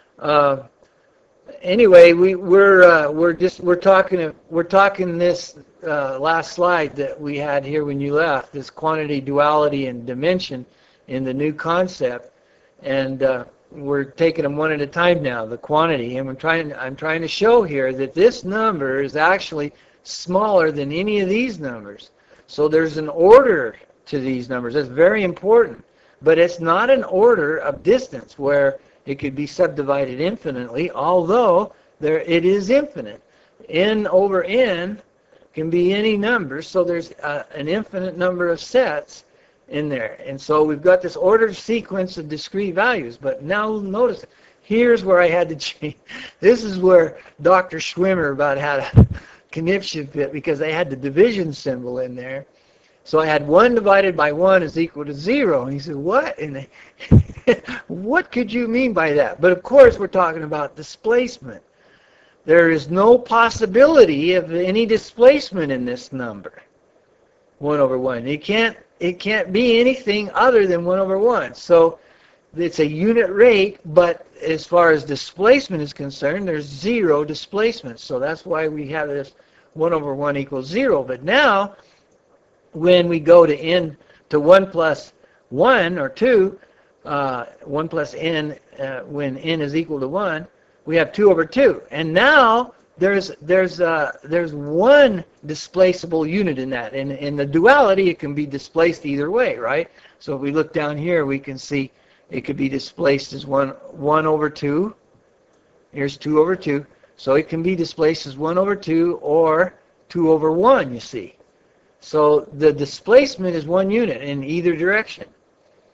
Anyway, we're talking this last slide that we had here when you left, this quantity, duality, and dimension in the new concept, and we're taking them one at a time now. The quantity, and I'm trying to show here that this number is actually smaller than any of these numbers. So there's an order to these numbers. That's very important. But it's not an order of distance where it could be subdivided infinitely, although it is infinite. N over n can be any number, so there's an infinite number of sets in there. And so we've got this ordered sequence of discrete values. But now notice, here's where I had to change. This is where Dr. Schwimmer about had a conniption fit because they had the division symbol in there. So I had 1 divided by 1 is equal to 0. And he said, what? And what could you mean by that? But of course, we're talking about displacement. There is no possibility of any displacement in this number, 1 over 1. It can't be anything other than 1 over 1. So it's a unit rate, but as far as displacement is concerned, there's 0 displacement. So that's why we have this 1 over 1 equals 0. But now, when we go to n to 1 plus 1 or 2, 1 plus n, when n is equal to 1, we have 2 over 2. And now there's one displaceable unit in that. In the duality, it can be displaced either way, right? So if we look down here, we can see it could be displaced as 1 over 2. Here's 2 over 2. So it can be displaced as 1 over 2 or 2 over 1, you see. So the displacement is 1 unit in either direction.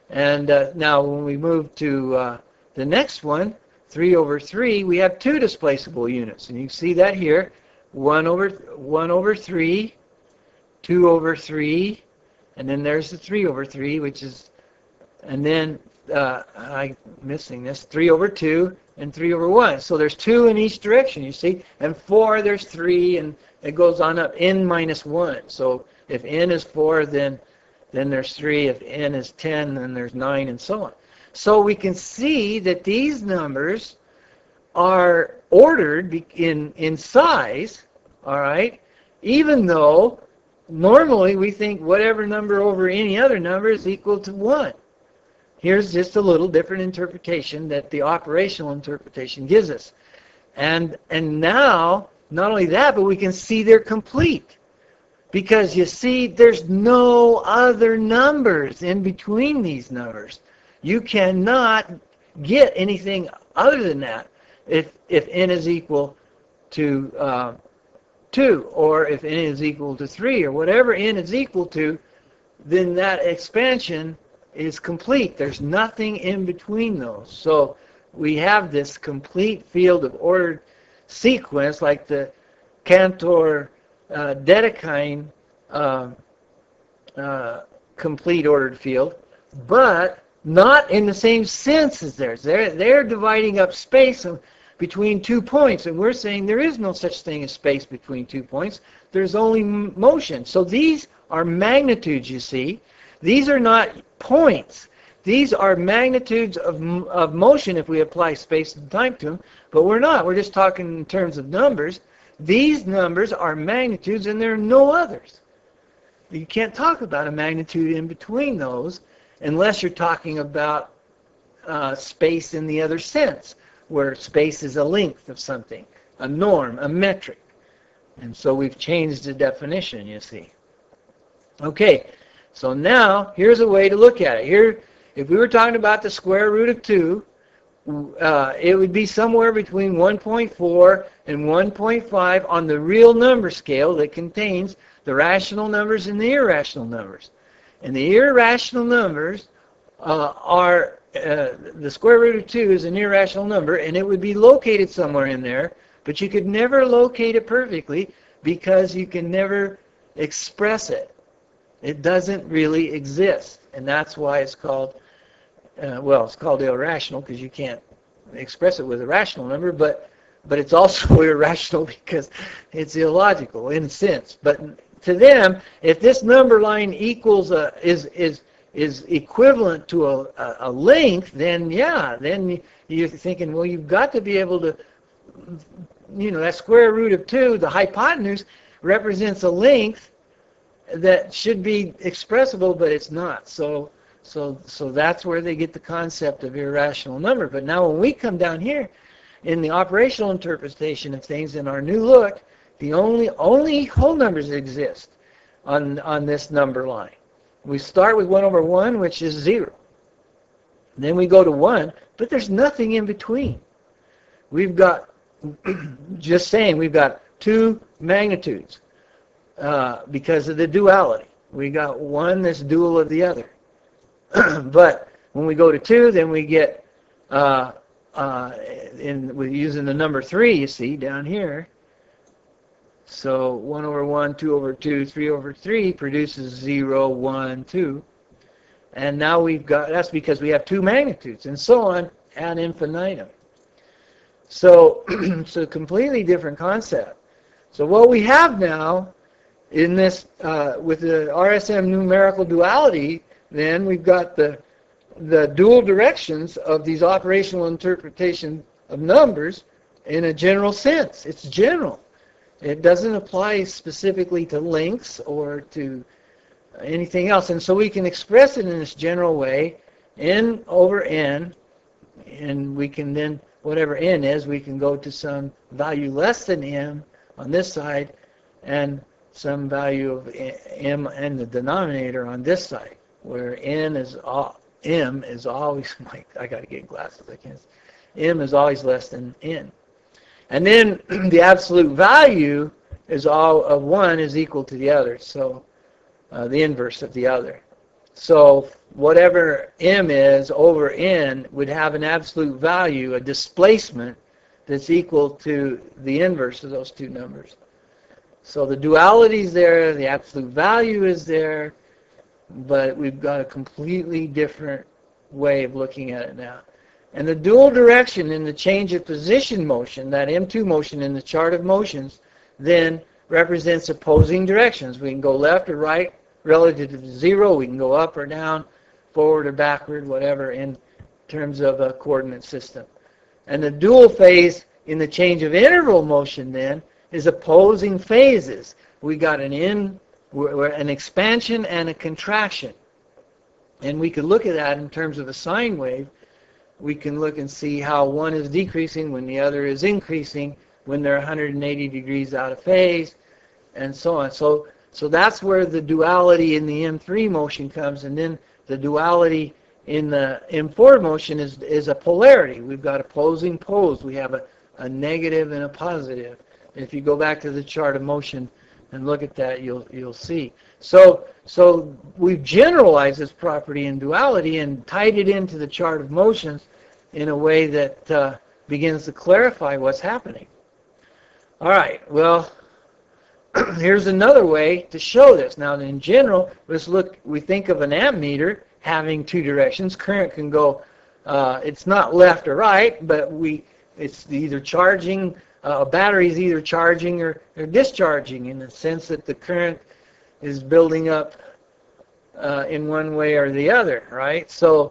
And now when we move to the next one, 3 over 3, we have two displaceable units. And you can see that here, 1 over 3, 2 over 3, and then there's the 3 over 3, which is, and then I'm missing this, 3 over 2 and 3 over 1. So there's 2 in each direction, you see, and 4, there's 3, and it goes on up, n minus 1. So if n is 4, then there's 3. If n is 10, then there's 9, and so on. So we can see that these numbers are ordered in size, all right, even though normally we think whatever number over any other number is equal to 1. Here's just a little different interpretation that the operational interpretation gives us. And now, not only that, but we can see they're complete. Because you see, there's no other numbers in between these numbers. You cannot get anything other than that if n is equal to 2, or if n is equal to 3, or whatever n is equal to, then that expansion is complete. There's nothing in between those. So we have this complete field of ordered sequence, like the Cantor Dedekind complete ordered field, but not in the same sense as theirs. They're dividing up space between 2 points, and we're saying there is no such thing as space between 2 points. There's only motion. So these are magnitudes, you see. These are not points. These are magnitudes of motion if we apply space and time to them, but we're not. We're just talking in terms of numbers. These numbers are magnitudes, and there are no others. You can't talk about a magnitude in between those unless you're talking about space in the other sense, where space is a length of something, a norm, a metric. And so we've changed the definition, you see. Okay, so now here's a way to look at it. Here, if we were talking about the square root of 2, it would be somewhere between 1.4 and 1.5 on the real number scale that contains the rational numbers and the irrational numbers. And the irrational numbers are, the square root of 2 is an irrational number, and it would be located somewhere in there, but you could never locate it perfectly because you can never express it. It doesn't really exist, and that's why it's called, it's called irrational because you can't express it with a rational number, but it's also irrational because it's illogical in a sense. But to them, if this number line equals is equivalent to a length, then yeah, then you're thinking, well, you've got to be able to, that square root of 2, the hypotenuse, represents a length that should be expressible, but it's not. So that's where they get the concept of irrational number. But now when we come down here in the operational interpretation of things in our new look, the only whole numbers exist on this number line. We start with 1 over 1, which is 0. Then we go to 1, but there's nothing in between. We've got, just saying, we've got 2 magnitudes because of the duality. We got one that's dual of the other. But when we go to 2, then we get, we're using the number 3, you see, down here. So 1 over 1, 2 over 2, 3 over 3 produces 0, 1, 2. And now we've got, that's because we have 2 magnitudes, and so on ad infinitum. So it's a completely different concept. So what we have now in this, with the RSM numerical duality, then we've got the dual directions of these operational interpretation of numbers in a general sense. It's general. It doesn't apply specifically to lengths or to anything else. And so we can express it in this general way, n over n, and we can then, whatever n is, we can go to some value less than m on this side and some value of m and the denominator on this side, where m is always, I got to get glasses, I can't, m is always less than n. And then the absolute value is all of one is equal to the other, so the inverse of the other. So whatever m is over n would have an absolute value, a displacement, that's equal to the inverse of those two numbers. So the duality is there, the absolute value is there, but we've got a completely different way of looking at it now. And the dual direction in the change of position motion, that M2 motion in the chart of motions, then represents opposing directions. We can go left or right relative to 0. We can go up or down, forward or backward, whatever, in terms of a coordinate system. And the dual phase in the change of interval motion then is opposing phases. We got an expansion and a contraction. And we could look at that in terms of a sine wave. We can look and see how one is decreasing when the other is increasing, when they're 180 degrees out of phase, and so on. So that's where the duality in the M3 motion comes, and then the duality in the M4 motion is a polarity. We've got opposing poles. We have a negative and a positive. If you go back to the chart of motion and look at that, you'll see. So we've generalized this property in duality and tied it into the chart of motions in a way that begins to clarify what's happening. All right, well, here's another way to show this. Now, in general, we think of an ammeter having two directions. Current can go, it's not left or right, but it's either charging, a battery is either charging or discharging, in the sense that the current is building up in one way or the other, right? So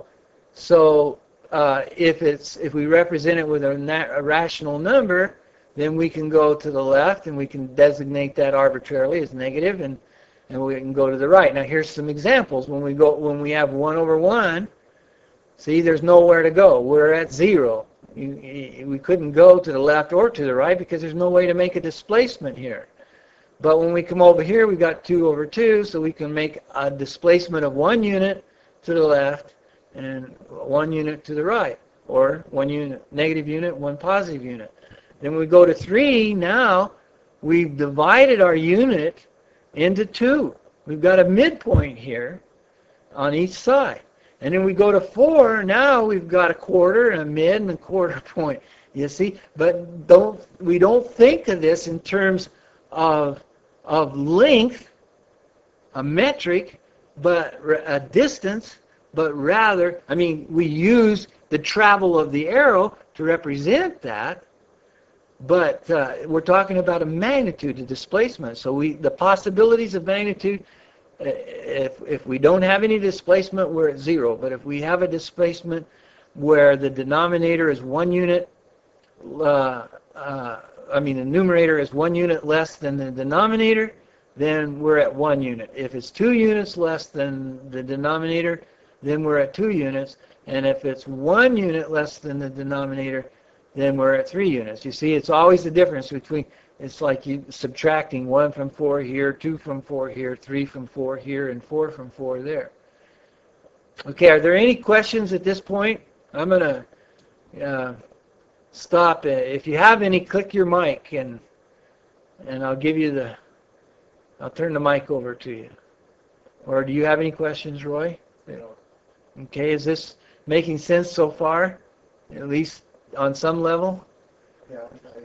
if we represent it with a rational number, then we can go to the left and we can designate that arbitrarily as negative, and we can go to the right. Now here's some examples. When we have 1 over 1, see, there's nowhere to go. We're at 0. We couldn't go to the left or to the right because there's no way to make a displacement here. But when we come over here, we've got 2 over 2, so we can make a displacement of 1 unit to the left and 1 unit to the right, or 1 unit negative unit, 1 positive unit. Then we go to 3. Now we've divided our unit into 2. We've got a midpoint here on each side. And then we go to 4. Now we've got a quarter and a mid and a quarter point. You see, but we don't think of this in terms of length, a metric, but a distance, but rather, we use the travel of the arrow to represent that. But we're talking about a magnitude, a displacement. So the possibilities of magnitude, if we don't have any displacement, we're at 0. But if we have a displacement where the denominator is 1 unit, the numerator is 1 unit less than the denominator, then we're at 1 unit. If it's 2 units less than the denominator, then we're at 2 units. And if it's 1 unit less than the denominator, then we're at 3 units. You see, it's always the difference between, it's like you subtracting 1 from 4 here, 2 from 4 here, 3 from 4 here, and 4 from 4 there. Okay, are there any questions at this point? I'm going to stop. If you have any, click your mic, and I'll turn the mic over to you. Or do you have any questions, Roy? No. Okay, is this making sense so far? At least on some level? Yeah.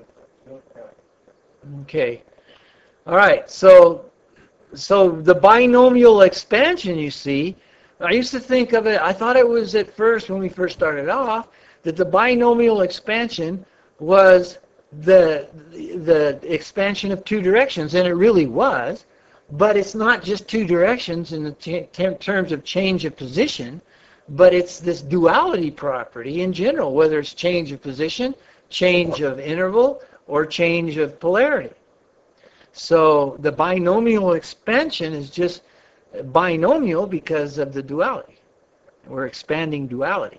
Okay. All right. So the binomial expansion, you see, I used to think of it, I thought it was at first, when we first started off, that the binomial expansion was the expansion of 2 directions, and it really was. But it's not just 2 directions in the terms of change of position, but it's this duality property in general, whether it's change of position, change of interval, or change of polarity. So the binomial expansion is just binomial because of the duality. We're expanding duality.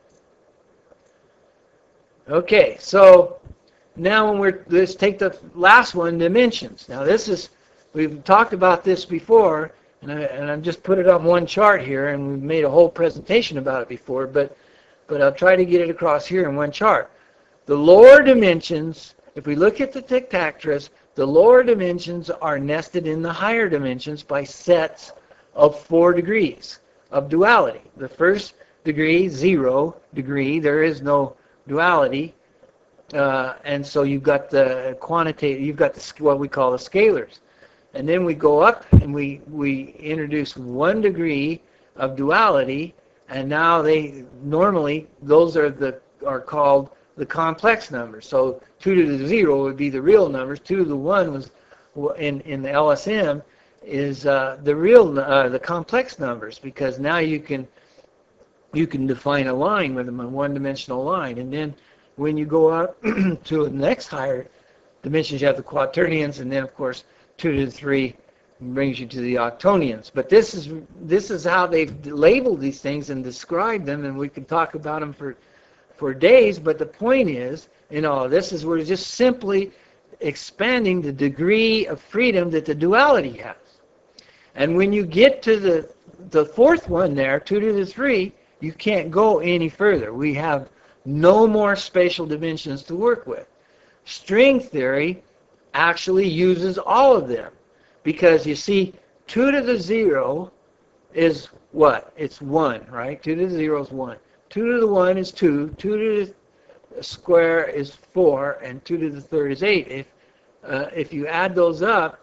Okay, so now let's take the last one, dimensions. Now we've talked about this before, and I've just put it on one chart here, and we've made a whole presentation about it before, but I'll try to get it across here in one chart. The lower dimensions, if we look at the tic-tac-toes, the lower dimensions are nested in the higher dimensions by sets of 4 degrees. of duality. The first degree, 0 degree, there is no duality. And so you've got the quantitative, you've got what we call the scalars. And then we go up and we introduce 1 degree of duality, and now normally those are called the complex numbers. So 2 to the 0 would be the real numbers. 2 to the 1 was in the LSM is the complex numbers, because now you can define a line with them, a one-dimensional line. And then when you go up to the next higher dimensions, you have the quaternions, and then of course 2 to the 3 brings you to the octonions. But this is how they've labeled these things and described them, and we can talk about them for days. But the point is, we're just simply expanding the degree of freedom that the duality has. And when you get to the fourth one there, 2 to the 3, you can't go any further. We have no more spatial dimensions to work with. String theory actually uses all of them, because you see 2 to the 0 is what? It's 1, right? 2 to the 0 is 1. 2 to the 1 is 2. 2 to the square is 4, and 2 to the third is 8. If you add those up,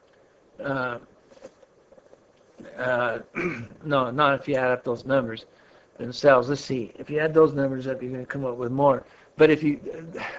no, not if you add up those numbers themselves. Let's see. If you add those numbers up, you're going to come up with more. But if you,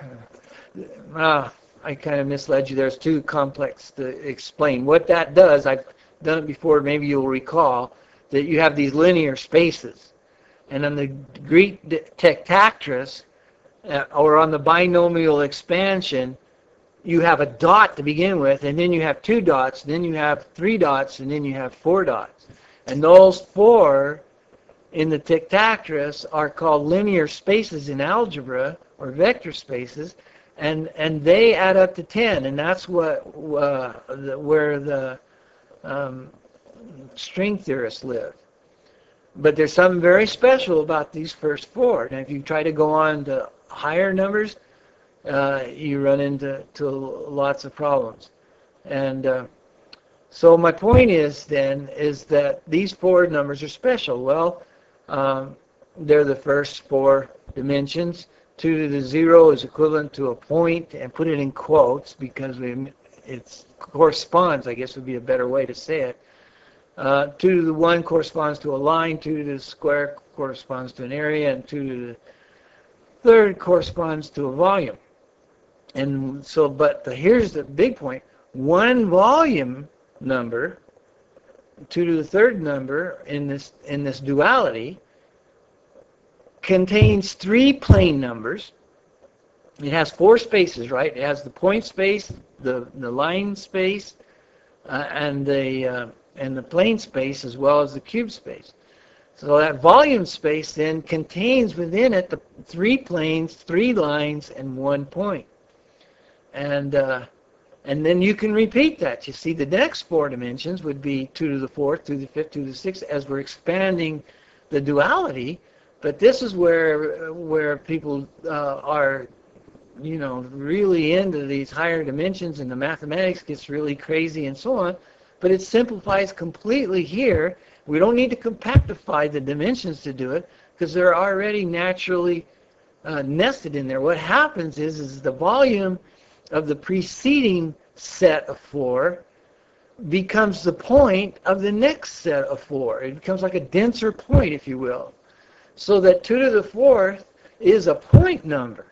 I kind of misled you. There's too complex to explain. What that does, I've done it before, maybe you'll recall, that you have these linear spaces. And on the Greek tectactris, or on the binomial expansion, you have a dot to begin with, and then you have 2 dots, then you have 3 dots, and then you have 4 dots. And those 4 in the tectactris are called linear spaces in algebra, or vector spaces, and they add up to 10, and that's where the string theorists live. But there's something very special about these first 4. Now, if you try to go on to higher numbers, you run into lots of problems. And so my point is that these 4 numbers are special. Well, they're the first 4 dimensions. 2 to the 0 is equivalent to a point, and put it in quotes because it corresponds, I guess would be a better way to say it. 2 to the 1 corresponds to a line, 2 to the square corresponds to an area, and 2 to the third corresponds to a volume. And so, but here's the big point. 1 volume number, 2 to the third number in this duality, contains 3 plane numbers. It has 4 spaces, right? It has the point space, the line space, and the plane space, as well as the cube space. So that volume space then contains within it the 3 planes, 3 lines, and 1 point. And then you can repeat that. You see, the next 4 dimensions would be 2 to the 4th, 2 to the 5th, 2 to the 6th, as we're expanding the duality. But this is where people are, really into these higher dimensions, and the mathematics gets really crazy and so on. But it simplifies completely here. We don't need to compactify the dimensions to do it, because they're already naturally nested in there. What happens is the volume of the preceding set of 4 becomes the point of the next set of 4. It becomes like a denser point, if you will. So that 2 to the 4th is a point number.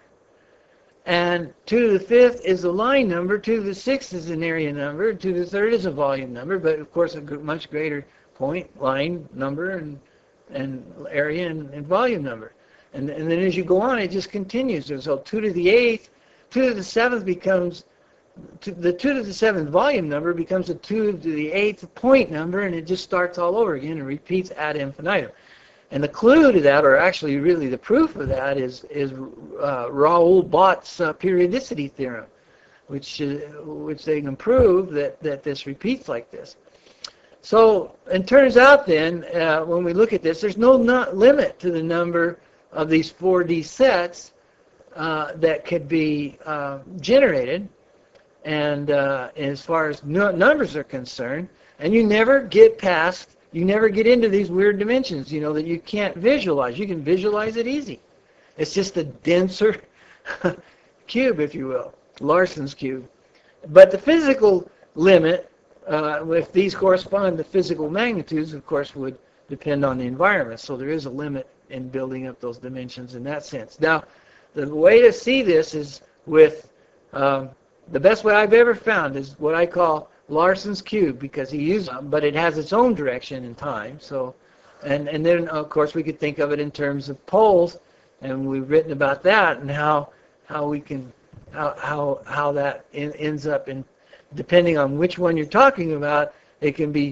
And 2 to the 5th is a line number, 2 to the 6th is an area number, 2 to the 3rd is a volume number, but of course a much greater point, line number, and area and volume number. And then as you go on, it just continues. And so 2 to the 8th, 2 to the 7th becomes, the 2 to the 7th volume number becomes a 2 to the 8th point number, and it just starts all over again and repeats ad infinitum. And the clue to that, or actually really the proof of that, is Raoul Bott's periodicity theorem, which they can prove that this repeats like this. So it turns out then, when we look at this, there's no limit to the number of these 4D sets that could be generated, and as far as numbers are concerned, and you never get past you never get into these weird dimensions, you know, that you can't visualize. You can visualize it easy. It's just a denser cube, if you will, Larson's cube. But the physical limit, if these correspond to physical magnitudes, of course, would depend on the environment. So there is a limit in building up those dimensions in that sense. Now, the way to see this is with the best way I've ever found is what I call Larson's cube, because he uses it, but it has its own direction in time. So, and then of course we could think of it in terms of poles, and we've written about that and how we can how that ends up in, depending on which one you're talking about, it can be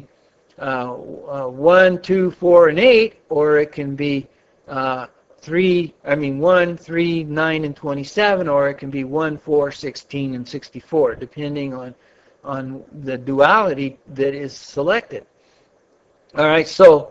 1, 2, 4, and 8, or it can be 1, 3, 9, and 27, or it can be 1, 4, 16, and 64, depending on the duality that is selected. All right, so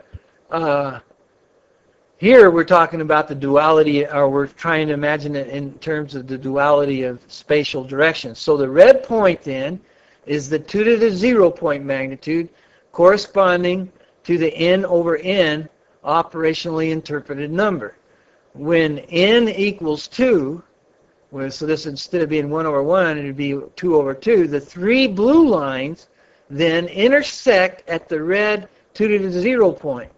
here we're talking about the duality, or we're trying to imagine it in terms of the duality of spatial directions. So the red point then is the 2 to the 0 point magnitude corresponding to the n over n operationally interpreted number. When n equals 2, so this instead of being 1 over 1, it would be 2 over 2, the three blue lines then intersect at the red 2 to the 0 point.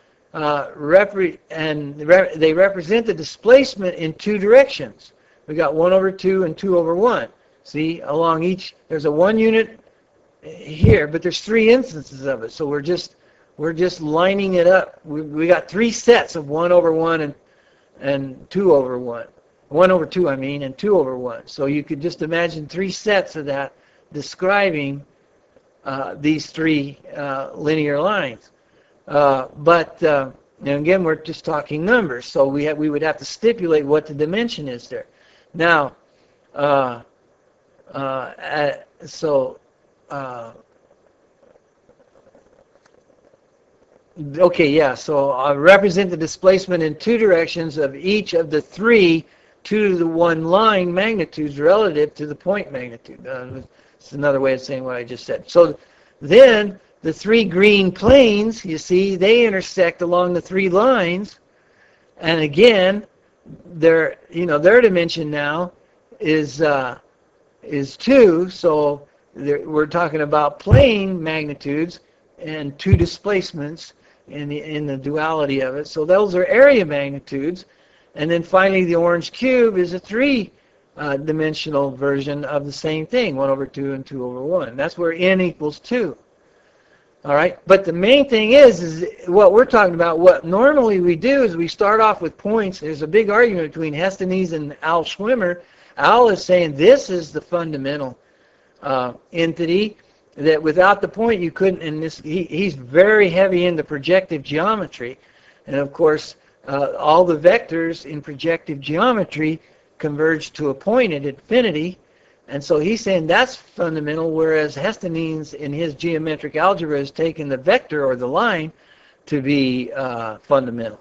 They represent the displacement in two directions. We got 1 over 2 and 2 over 1. See, along each, there's a 1 unit here, but there's 3 instances of it. So we're just lining it up. We got 3 sets of 1 over 1 and 2 over 1. 1 over 2, I mean, and 2 over 1. So you could just imagine 3 sets of that describing these 3 linear lines. But again, we're just talking numbers, so we would have to stipulate what the dimension is there. Now, okay, yeah. So I represent the displacement in 2 directions of each of the 3 2 to the 1 line magnitudes relative to the point magnitude. It's another way of saying what I just said. So then the 3 green planes, you see, they intersect along the 3 lines, and again, their dimension now is 2. So we're talking about plane magnitudes and 2 displacements in the duality of it. So those are area magnitudes. And then finally, the orange cube is a 3-dimensional version of the same thing, 1 over 2 and 2 over 1. That's where n equals 2. All right, but the main thing is what we're talking about. What normally we do is we start off with points. There's a big argument between Hestenes and Al Schwimmer. Al is saying this is the fundamental entity, that without the point you couldn't. And he's very heavy into projective geometry, and of course all the vectors in projective geometry converge to a point at infinity. And so he's saying that's fundamental, whereas Hestenes in his geometric algebra has taken the vector or the line to be fundamental.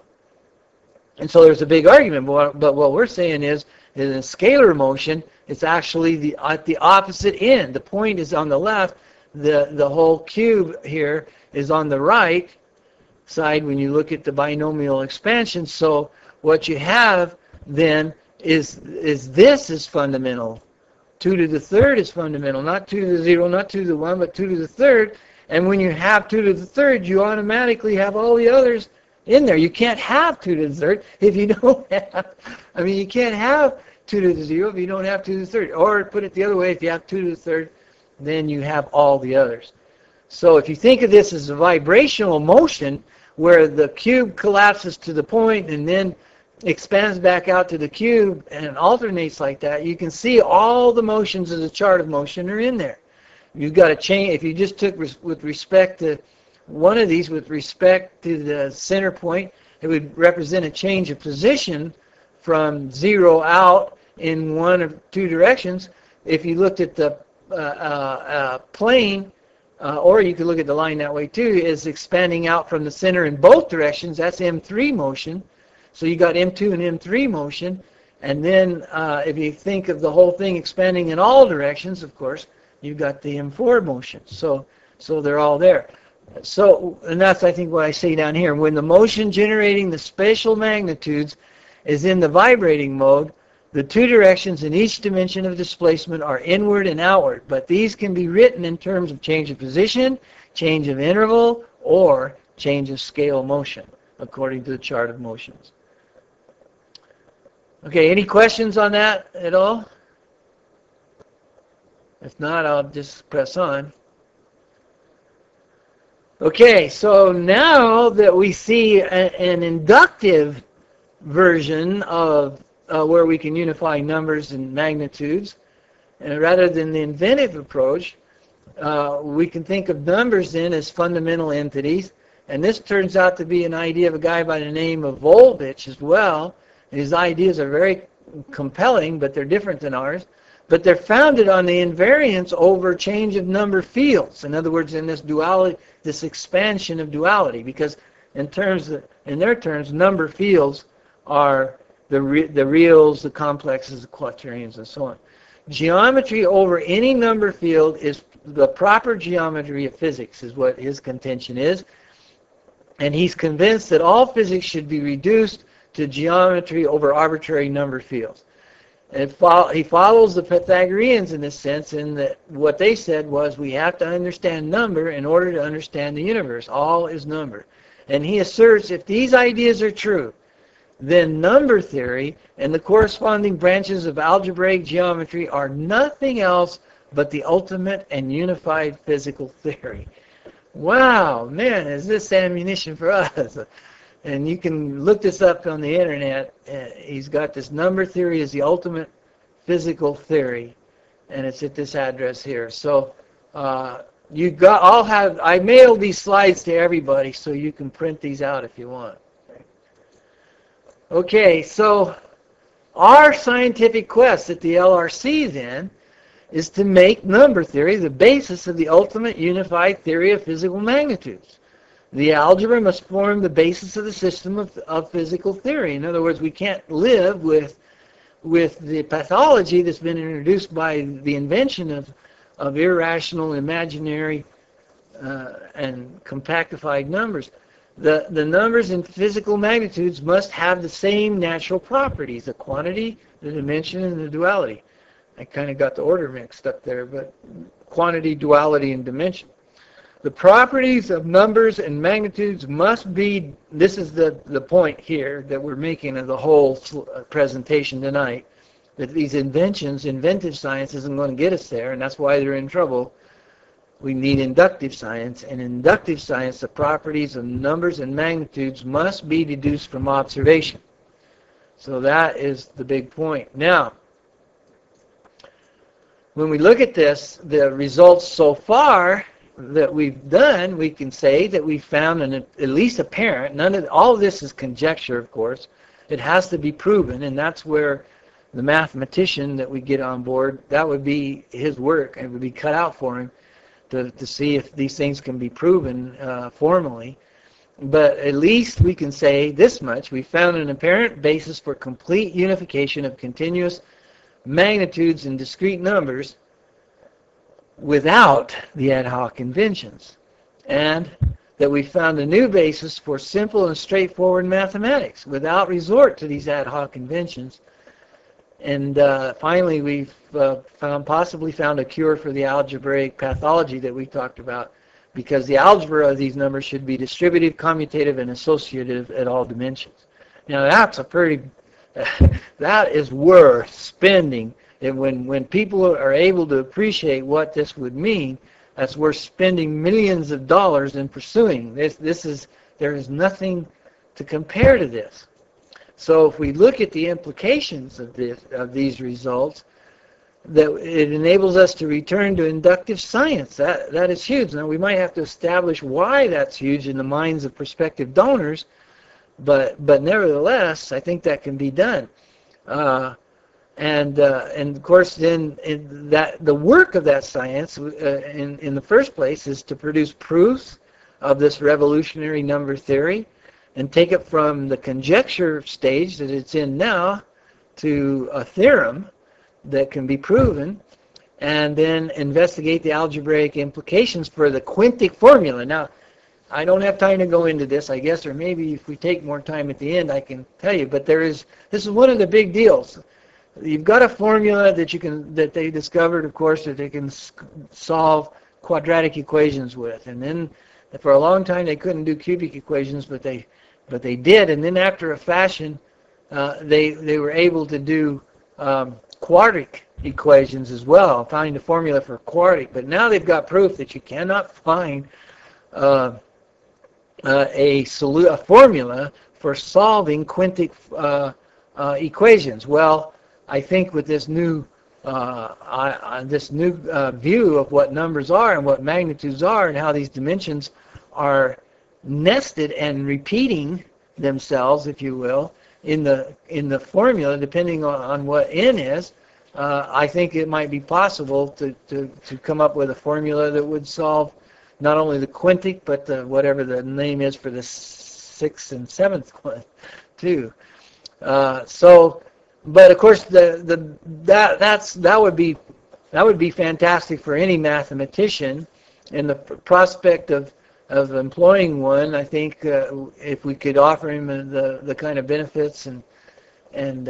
And so there's a big argument, but what we're saying is in a scalar motion, it's actually at the opposite end. The point is on the left, the whole cube here is on the right side when you look at the binomial expansion. So what you have then is this is fundamental. 2 to the 3rd is fundamental, not 2 to the 0, not 2 to the 1, but 2 to the 3rd. And when you have 2 to the 3rd, you automatically have all the others in there. You can't have 2 to the 3rd if you don't have, you can't have 2 to the 0 if you don't have 2 to the 3rd. Or put it the other way, if you have 2 to the 3rd, then you have all the others. So if you think of this as a vibrational motion where the cube collapses to the point and then expands back out to the cube and alternates like that, you can see all the motions of the chart of motion are in there. You've got to change. If you just took with respect to one of these, with respect to the center point, it would represent a change of position from 0 out in one of 2 directions. If you looked at the plane, or you could look at the line that way too, is expanding out from the center in both directions. That's M3 motion. So you got M2 and M3 motion. And then if you think of the whole thing expanding in all directions, of course, you've got the M4 motion. So they're all there. So, and that's, I think, what I say down here. When the motion generating the spatial magnitudes is in the vibrating mode, the two directions in each dimension of displacement are inward and outward, but these can be written in terms of change of position, change of interval, or change of scale motion, according to the chart of motions. Okay, any questions on that at all? If not, I'll just press on. Okay, so now that we see an inductive version of where we can unify numbers and magnitudes, and rather than the inventive approach, we can think of numbers then as fundamental entities, and this turns out to be an idea of a guy by the name of Volvich as well. His ideas are very compelling, but they're different than ours. But they're founded on the invariance over change of number fields. In other words, in this duality, this expansion of duality, because in their terms, number fields are the reals, the complexes, the quaternions, and so on. Geometry over any number field is the proper geometry of physics, is what his contention is. And he's convinced that all physics should be reduced to geometry over arbitrary number fields. And he follows the Pythagoreans in this sense, in that what they said was we have to understand number in order to understand the universe. All is number. And he asserts if these ideas are true, then number theory and the corresponding branches of algebraic geometry are nothing else but the ultimate and unified physical theory. Wow, man, is this ammunition for us? And you can look this up on the internet. He's got this number theory as the ultimate physical theory, and it's at this address here. So I mailed these slides to everybody, so you can print these out if you want. Okay, so our scientific quest at the LRC then is to make number theory the basis of the ultimate unified theory of physical magnitudes. The algebra must form the basis of the system of physical theory. In other words, we can't live with the pathology that's been introduced by the invention of irrational, imaginary, and compactified numbers. The numbers in physical magnitudes must have the same natural properties, the quantity, the dimension, and the duality. I kind of got the order mixed up there, but quantity, duality, and dimension. The properties of numbers and magnitudes must be, this is the point here that we're making of the whole presentation tonight, that these inventive science isn't going to get us there, and that's why they're in trouble. We need inductive science, and in inductive science, the properties of numbers and magnitudes must be deduced from observation. So that is the big point. Now, when we look at this, the results so far that we've done, we can say that we found at least apparent. All of this is conjecture, of course. It has to be proven, and that's where the mathematician that we get on board, that would be his work, and it would be cut out for him to see if these things can be proven formally. But at least we can say this much: we found an apparent basis for complete unification of continuous magnitudes and discrete numbers without the ad hoc inventions, and that we found a new basis for simple and straightforward mathematics without resort to these ad hoc inventions. And finally, we've possibly found a cure for the algebraic pathology that we talked about, because the algebra of these numbers should be distributive, commutative, and associative at all dimensions. Now that's a pretty, that is worth spending. And when people are able to appreciate what this would mean, that's worth spending millions of dollars in pursuing. There is nothing to compare to this. So if we look at the implications of these results, that it enables us to return to inductive science. That is huge. Now we might have to establish why that's huge in the minds of prospective donors, but nevertheless, I think that can be done. And of course, then the work of that science, in the first place, is to produce proofs of this revolutionary number theory, and take it from the conjecture stage that it's in now to a theorem that can be proven, and then investigate the algebraic implications for the quintic formula. Now, I don't have time to go into this, I guess, or maybe if we take more time at the end, I can tell you. But this is one of the big deals. You've got a formula that they discovered, of course, that they can solve quadratic equations with. And then for a long time they couldn't do cubic equations, but they did. And then after a fashion, they were able to do quadratic equations as well, finding the formula for quadratic. But now they've got proof that you cannot find a formula for solving quintic equations. Well, I think with this new view of what numbers are and what magnitudes are and how these dimensions are nested and repeating themselves, if you will, in the formula, depending on what n is, I think it might be possible to come up with a formula that would solve not only the quintic, but whatever the name is for the sixth and seventh one, too. But of course, that would be fantastic for any mathematician, and the prospect of employing one. I think if we could offer him the kind of benefits and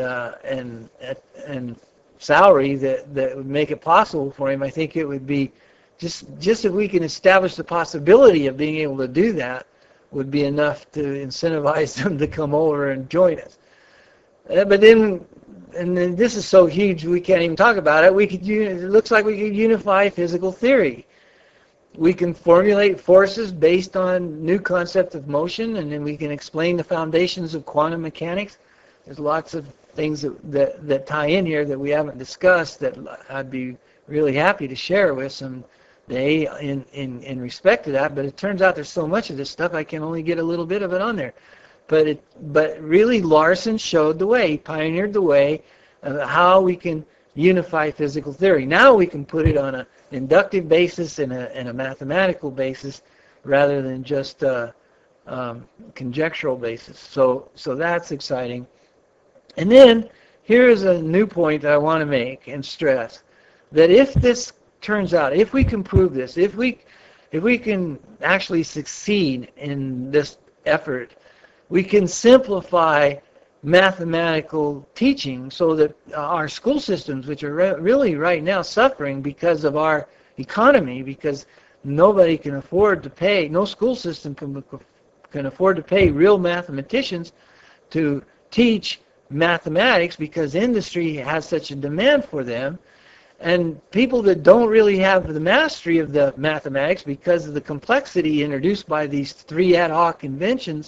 salary that would make it possible for him, I think it would be just if we can establish the possibility of being able to do that, would be enough to incentivize them to come over and join us. But then, and then this is so huge we can't even talk about it. It looks like we could unify physical theory. We can formulate forces based on new concept of motion, and then we can explain the foundations of quantum mechanics. There's lots of things that tie in here that we haven't discussed that I'd be really happy to share with someday in respect to that. But it turns out there's so much of this stuff I can only get a little bit of it on there. But really, Larson showed the way. He pioneered the way of how we can unify physical theory. Now we can put it on an inductive basis and a mathematical basis rather than just a conjectural basis. So that's exciting. And then here's a new point that I want to make and stress, that if this turns out, if we can prove this, if we can actually succeed in this effort, we can simplify mathematical teaching so that our school systems, which are really right now suffering because of our economy, because nobody can afford to pay, no school system can afford to pay real mathematicians to teach mathematics because industry has such a demand for them, and people that don't really have the mastery of the mathematics because of the complexity introduced by these three ad hoc inventions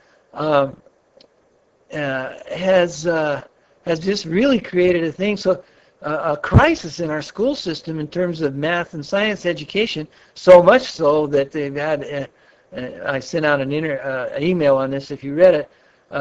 has just really created a thing. So a crisis in our school system in terms of math and science education, so much so that they've had, I sent out an email on this if you read it,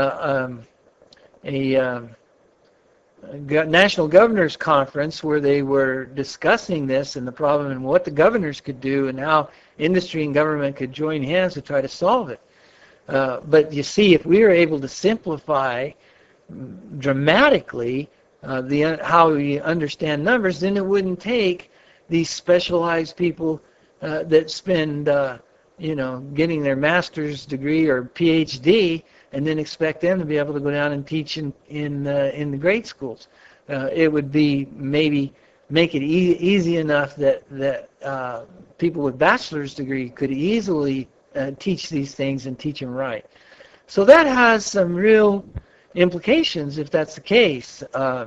a National Governors Conference where they were discussing this and the problem and what the governors could do and how industry and government could join hands to try to solve it. But you see, if we are able to simplify dramatically how we understand numbers, then it wouldn't take these specialized people that spend, getting their master's degree or PhD, and then expect them to be able to go down and teach in the grade schools. It would be maybe make it easy enough that people with bachelor's degree could easily teach these things and teach them right. So that has some real implications if that's the case.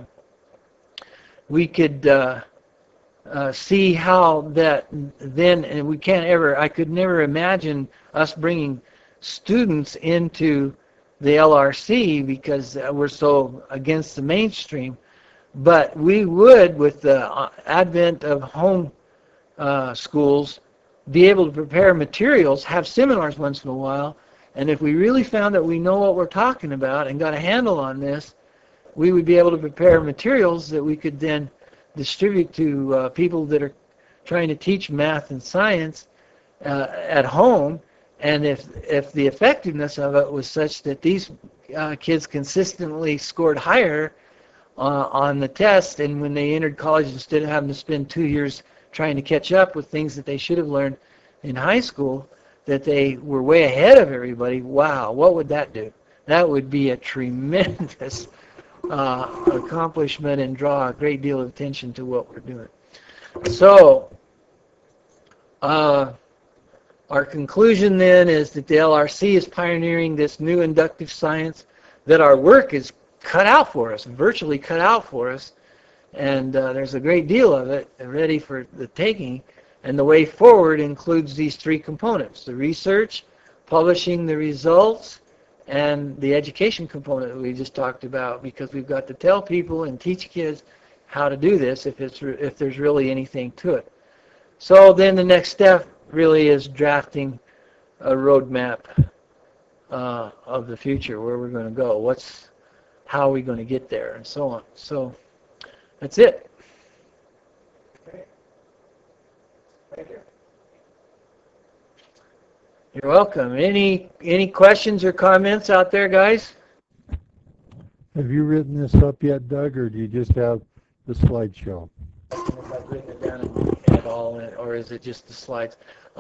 We could see how that then, and we can't ever, I could never imagine us bringing students into the LRC because we're so against the mainstream, but we would, with the advent of home schools, be able to prepare materials, have seminars once in a while, and if we really found that we know what we're talking about and got a handle on this, we would be able to prepare materials that we could then distribute to people that are trying to teach math and science at home. And if the effectiveness of it was such that these kids consistently scored higher on the test, and when they entered college, instead of having to spend 2 years trying to catch up with things that they should have learned in high school, that they were way ahead of everybody, wow, what would that do? That would be a tremendous accomplishment and draw a great deal of attention to what we're doing. So, our conclusion then is that the LRC is pioneering this new inductive science, that our work is cut out for us, virtually cut out for us, and there's a great deal of it ready for the taking. And the way forward includes these three components: the research, publishing the results, and the education component that we just talked about, because we've got to tell people and teach kids how to do this if there's really anything to it. So then the next step really is drafting a roadmap of the future, where we're going to go, how are we going to get there, and so on. So that's it. Okay. Thank you. You're welcome. Any questions or comments out there, guys? Have you written this up yet, Doug, or do you just have the slideshow? If I've written it down at all, or is it just the slides?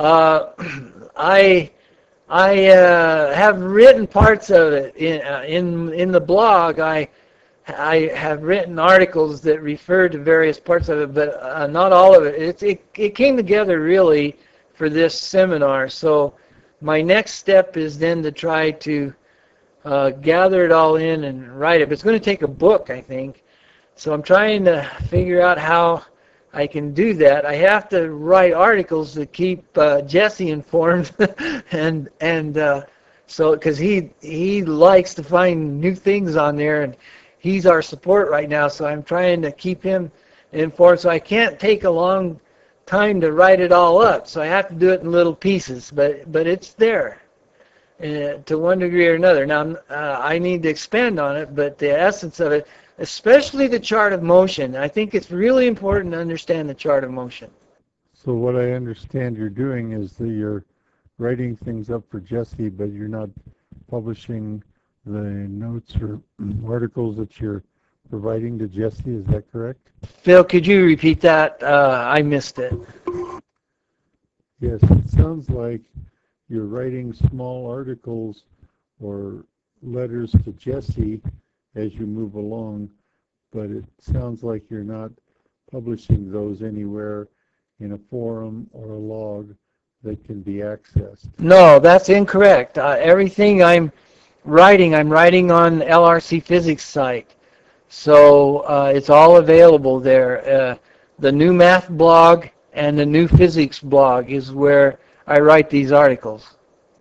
I have written parts of it in the blog. I have written articles that refer to various parts of it, but not all of it. It came together really for this seminar. So my next step is then to try to gather it all in and write it. But it's going to take a book, I think. So I'm trying to figure out how I can do that. I have to write articles to keep Jesse informed, and so because he likes to find new things on there, and he's our support right now. So I'm trying to keep him informed. So I can't take a long time to write it all up. So I have to do it in little pieces, but it's there to one degree or another. Now I need to expand on it, but the essence of it, especially the chart of motion, I think it's really important to understand the chart of motion. So what I understand you're doing is that you're writing things up for Jesse, but you're not publishing the notes or articles that you're providing to Jesse. Is that correct? Phil, could you repeat that? I missed it. Yes, it sounds like you're writing small articles or letters to Jesse as you move along, but it sounds like you're not publishing those anywhere in a forum or a log that can be accessed. No, that's incorrect. Everything I'm writing on LRC Physics site. So it's all available there. The new math blog and the new physics blog is where I write these articles.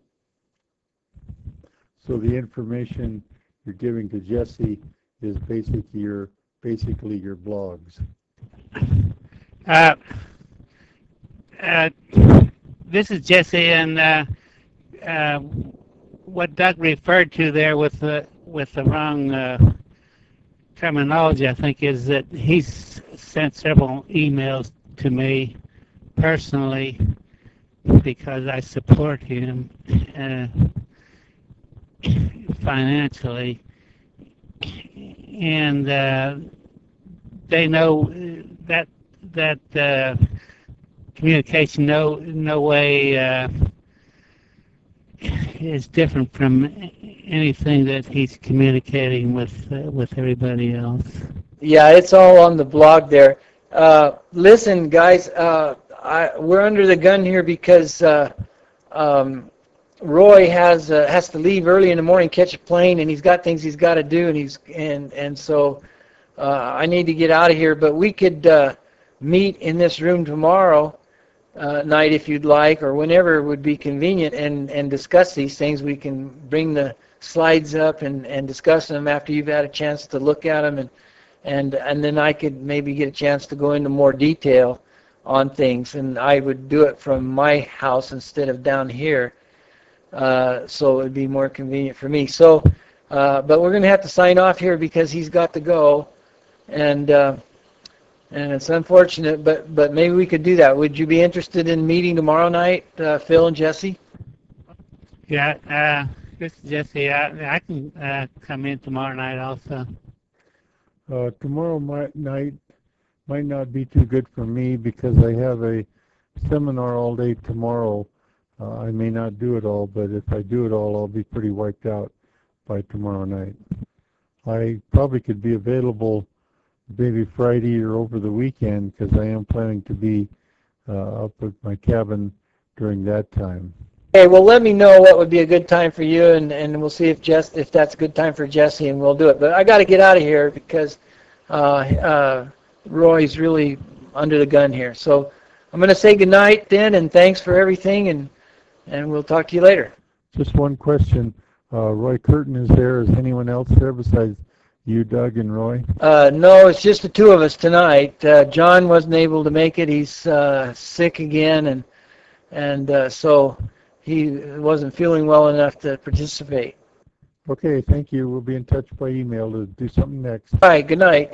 So the information you're giving to Jesse is basically your blogs. This is Jesse, and what Doug referred to there with the wrong terminology, I think, is that he's sent several emails to me personally because I support him financially, and they know that communication no way is different from anything that he's communicating with everybody else. Yeah, it's all on the blog there. Listen, guys, we're under the gun here because Roy has to leave early in the morning, catch a plane, and he's got things he's got to do, and so I need to get out of here. But we could meet in this room tomorrow night if you'd like, or whenever would be convenient, and discuss these things. We can bring the slides up and discuss them after you've had a chance to look at them, and then I could maybe get a chance to go into more detail on things, and I would do it from my house instead of down here, so it would be more convenient for me. So, but we're going to have to sign off here because he's got to go, and it's unfortunate, but maybe we could do that. Would you be interested in meeting tomorrow night, Phil and Jesse? Yeah, this is Jesse. I can come in tomorrow night also. Tomorrow night might not be too good for me because I have a seminar all day tomorrow I may not do it all, but if I do it all, I'll be pretty wiped out by tomorrow night. I probably could be available maybe Friday or over the weekend because I am planning to be up at my cabin during that time. Okay, well, let me know what would be a good time for you, and we'll see if that's a good time for Jesse, and we'll do it. But I got to get out of here because Roy's really under the gun here. So I'm going to say goodnight then, and thanks for everything, and we'll talk to you later. Just one question. Roy Curtin is there. Is anyone else there besides you, Doug, and Roy? No, it's just the two of us tonight. John wasn't able to make it. He's sick again, and so he wasn't feeling well enough to participate. Okay, thank you. We'll be in touch by email to do something next. All right, good night.